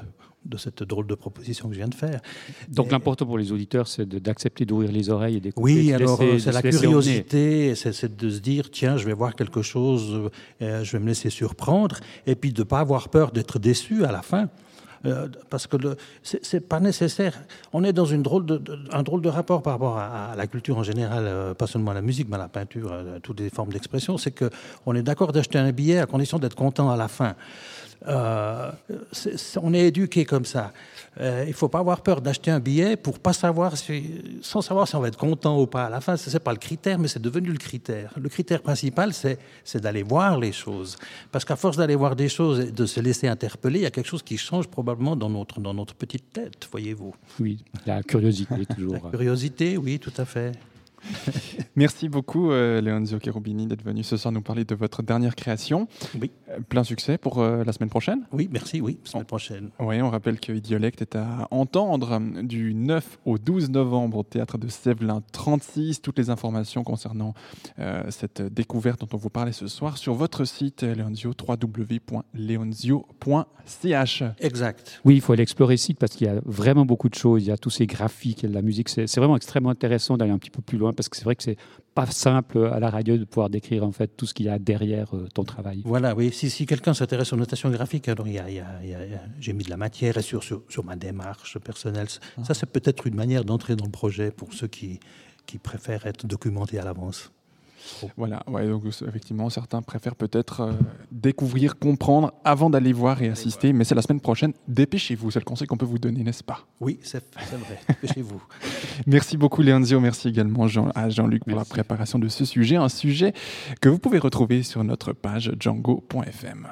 Speaker 17: de cette drôle de proposition que je viens de faire.
Speaker 4: Donc
Speaker 17: Et,
Speaker 4: l'important pour les auditeurs, c'est de, d'accepter d'ouvrir les oreilles et d'écouter.
Speaker 17: Oui,
Speaker 4: de
Speaker 17: alors
Speaker 4: laisser,
Speaker 17: c'est la curiosité, c'est, c'est de se dire, tiens, je vais voir quelque chose, euh, je vais me laisser surprendre, et puis de ne pas avoir peur d'être déçu à la fin. Euh, parce que le, c'est, c'est pas nécessaire. On est dans une drôle de, de, un drôle de rapport par rapport à, à la culture en général, euh, pas seulement à la musique, mais à la peinture, à toutes les formes d'expression. C'est qu'on est d'accord d'acheter un billet à condition d'être content à la fin. Euh, c'est, c'est, on est éduqué comme ça. Euh, il ne faut pas avoir peur d'acheter un billet pour pas savoir si, sans savoir si on va être content ou pas à la fin. Ce n'est pas le critère, mais c'est devenu le critère. Le critère principal, c'est, c'est d'aller voir les choses. Parce qu'à force d'aller voir des choses et de se laisser interpeller, il y a quelque chose qui change probablement dans notre, dans notre petite tête, voyez-vous.
Speaker 4: Oui, la curiosité toujours.
Speaker 17: La curiosité, oui, tout à fait.
Speaker 3: Merci beaucoup, euh, Leonzio Cherubini, d'être venu ce soir nous parler de votre dernière création.
Speaker 17: Oui.
Speaker 3: Euh, plein succès pour euh, la semaine prochaine.
Speaker 17: Oui, merci, oui, semaine prochaine.
Speaker 3: Oui, on rappelle que Idiolect est à entendre du neuf au douze novembre au Théâtre de Sévelin trente-six. Toutes les informations concernant euh, cette découverte dont on vous parlait ce soir sur votre site, Leonzio, w w w point leonzio point c h.
Speaker 17: Exact.
Speaker 4: Oui, il faut aller explorer le site parce qu'il y a vraiment beaucoup de choses. Il y a tous ces graphiques, la musique. C'est, c'est vraiment extrêmement intéressant d'aller un petit peu plus loin parce que c'est vrai que c'est pas simple à la radio de pouvoir décrire en fait tout ce qu'il y a derrière euh, ton travail.
Speaker 17: Voilà, oui. Si, si quelqu'un s'intéresse aux notations graphiques, alors il y a, il y a, il y a, j'ai mis de la matière sur, sur, sur ma démarche personnelle. Ah. Ça, c'est peut-être une manière d'entrer dans le projet pour ceux qui, qui préfèrent être documentés à l'avance.
Speaker 3: Oh. Voilà, ouais, donc effectivement, certains préfèrent peut-être euh, découvrir, comprendre avant d'aller voir et assister, mais c'est la semaine prochaine. Dépêchez-vous, c'est le conseil qu'on peut vous donner, n'est-ce pas?
Speaker 17: Oui, c'est, c'est vrai, dépêchez-vous.
Speaker 3: Merci beaucoup Leonzio, merci également Jean, à Jean-Luc merci. Pour la préparation de ce sujet, un sujet que vous pouvez retrouver sur notre page django point f m.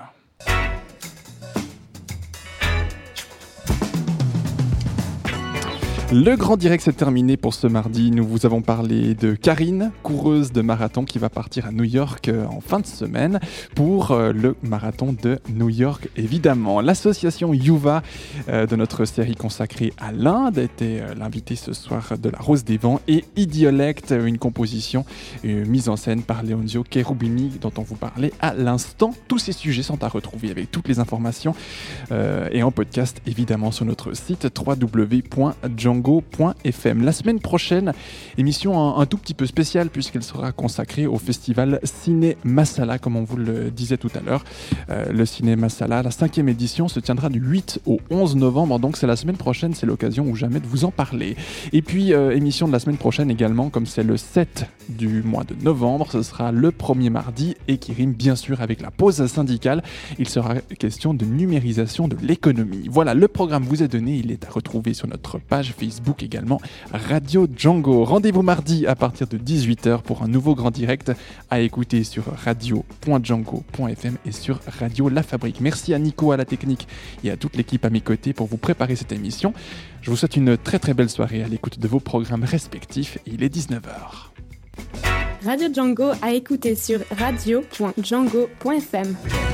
Speaker 3: Le Grand Direct s'est terminé pour ce mardi. Nous vous avons parlé de Karine, coureuse de marathon qui va partir à New York en fin de semaine pour le marathon de New York, évidemment. L'association Yuva euh, de notre série consacrée à l'Inde était euh, l'invité ce soir de la Rose des Vents et Idiolect, une composition euh, mise en scène par Leonzio Cherubini dont on vous parlait à l'instant. Tous ces sujets sont à retrouver avec toutes les informations euh, et en podcast évidemment sur notre site w w w point django point f m. La semaine prochaine, émission un, un tout petit peu spéciale puisqu'elle sera consacrée au festival Ciné Masala, comme on vous le disait tout à l'heure. Euh, le Ciné Masala, la cinquième édition, se tiendra du huit au onze novembre, donc c'est la semaine prochaine, c'est l'occasion ou jamais de vous en parler. Et puis, euh, émission de la semaine prochaine également, comme c'est le sept du mois de novembre, ce sera le premier mardi et qui rime bien sûr avec la pause syndicale. Il sera question de numérisation de l'économie. Voilà, le programme vous est donné, il est à retrouver sur notre page Facebook. Facebook également, Radio Django. Rendez-vous mardi à partir de dix-huit heures pour un nouveau grand direct à écouter sur radio point django point f m et sur Radio La Fabrique. Merci à Nico à la technique et à toute l'équipe à mes côtés pour vous préparer cette émission. Je vous souhaite une très très belle soirée à l'écoute de vos programmes respectifs. Il est dix-neuf heures.
Speaker 2: Radio Django à écouter sur radio point django point f m.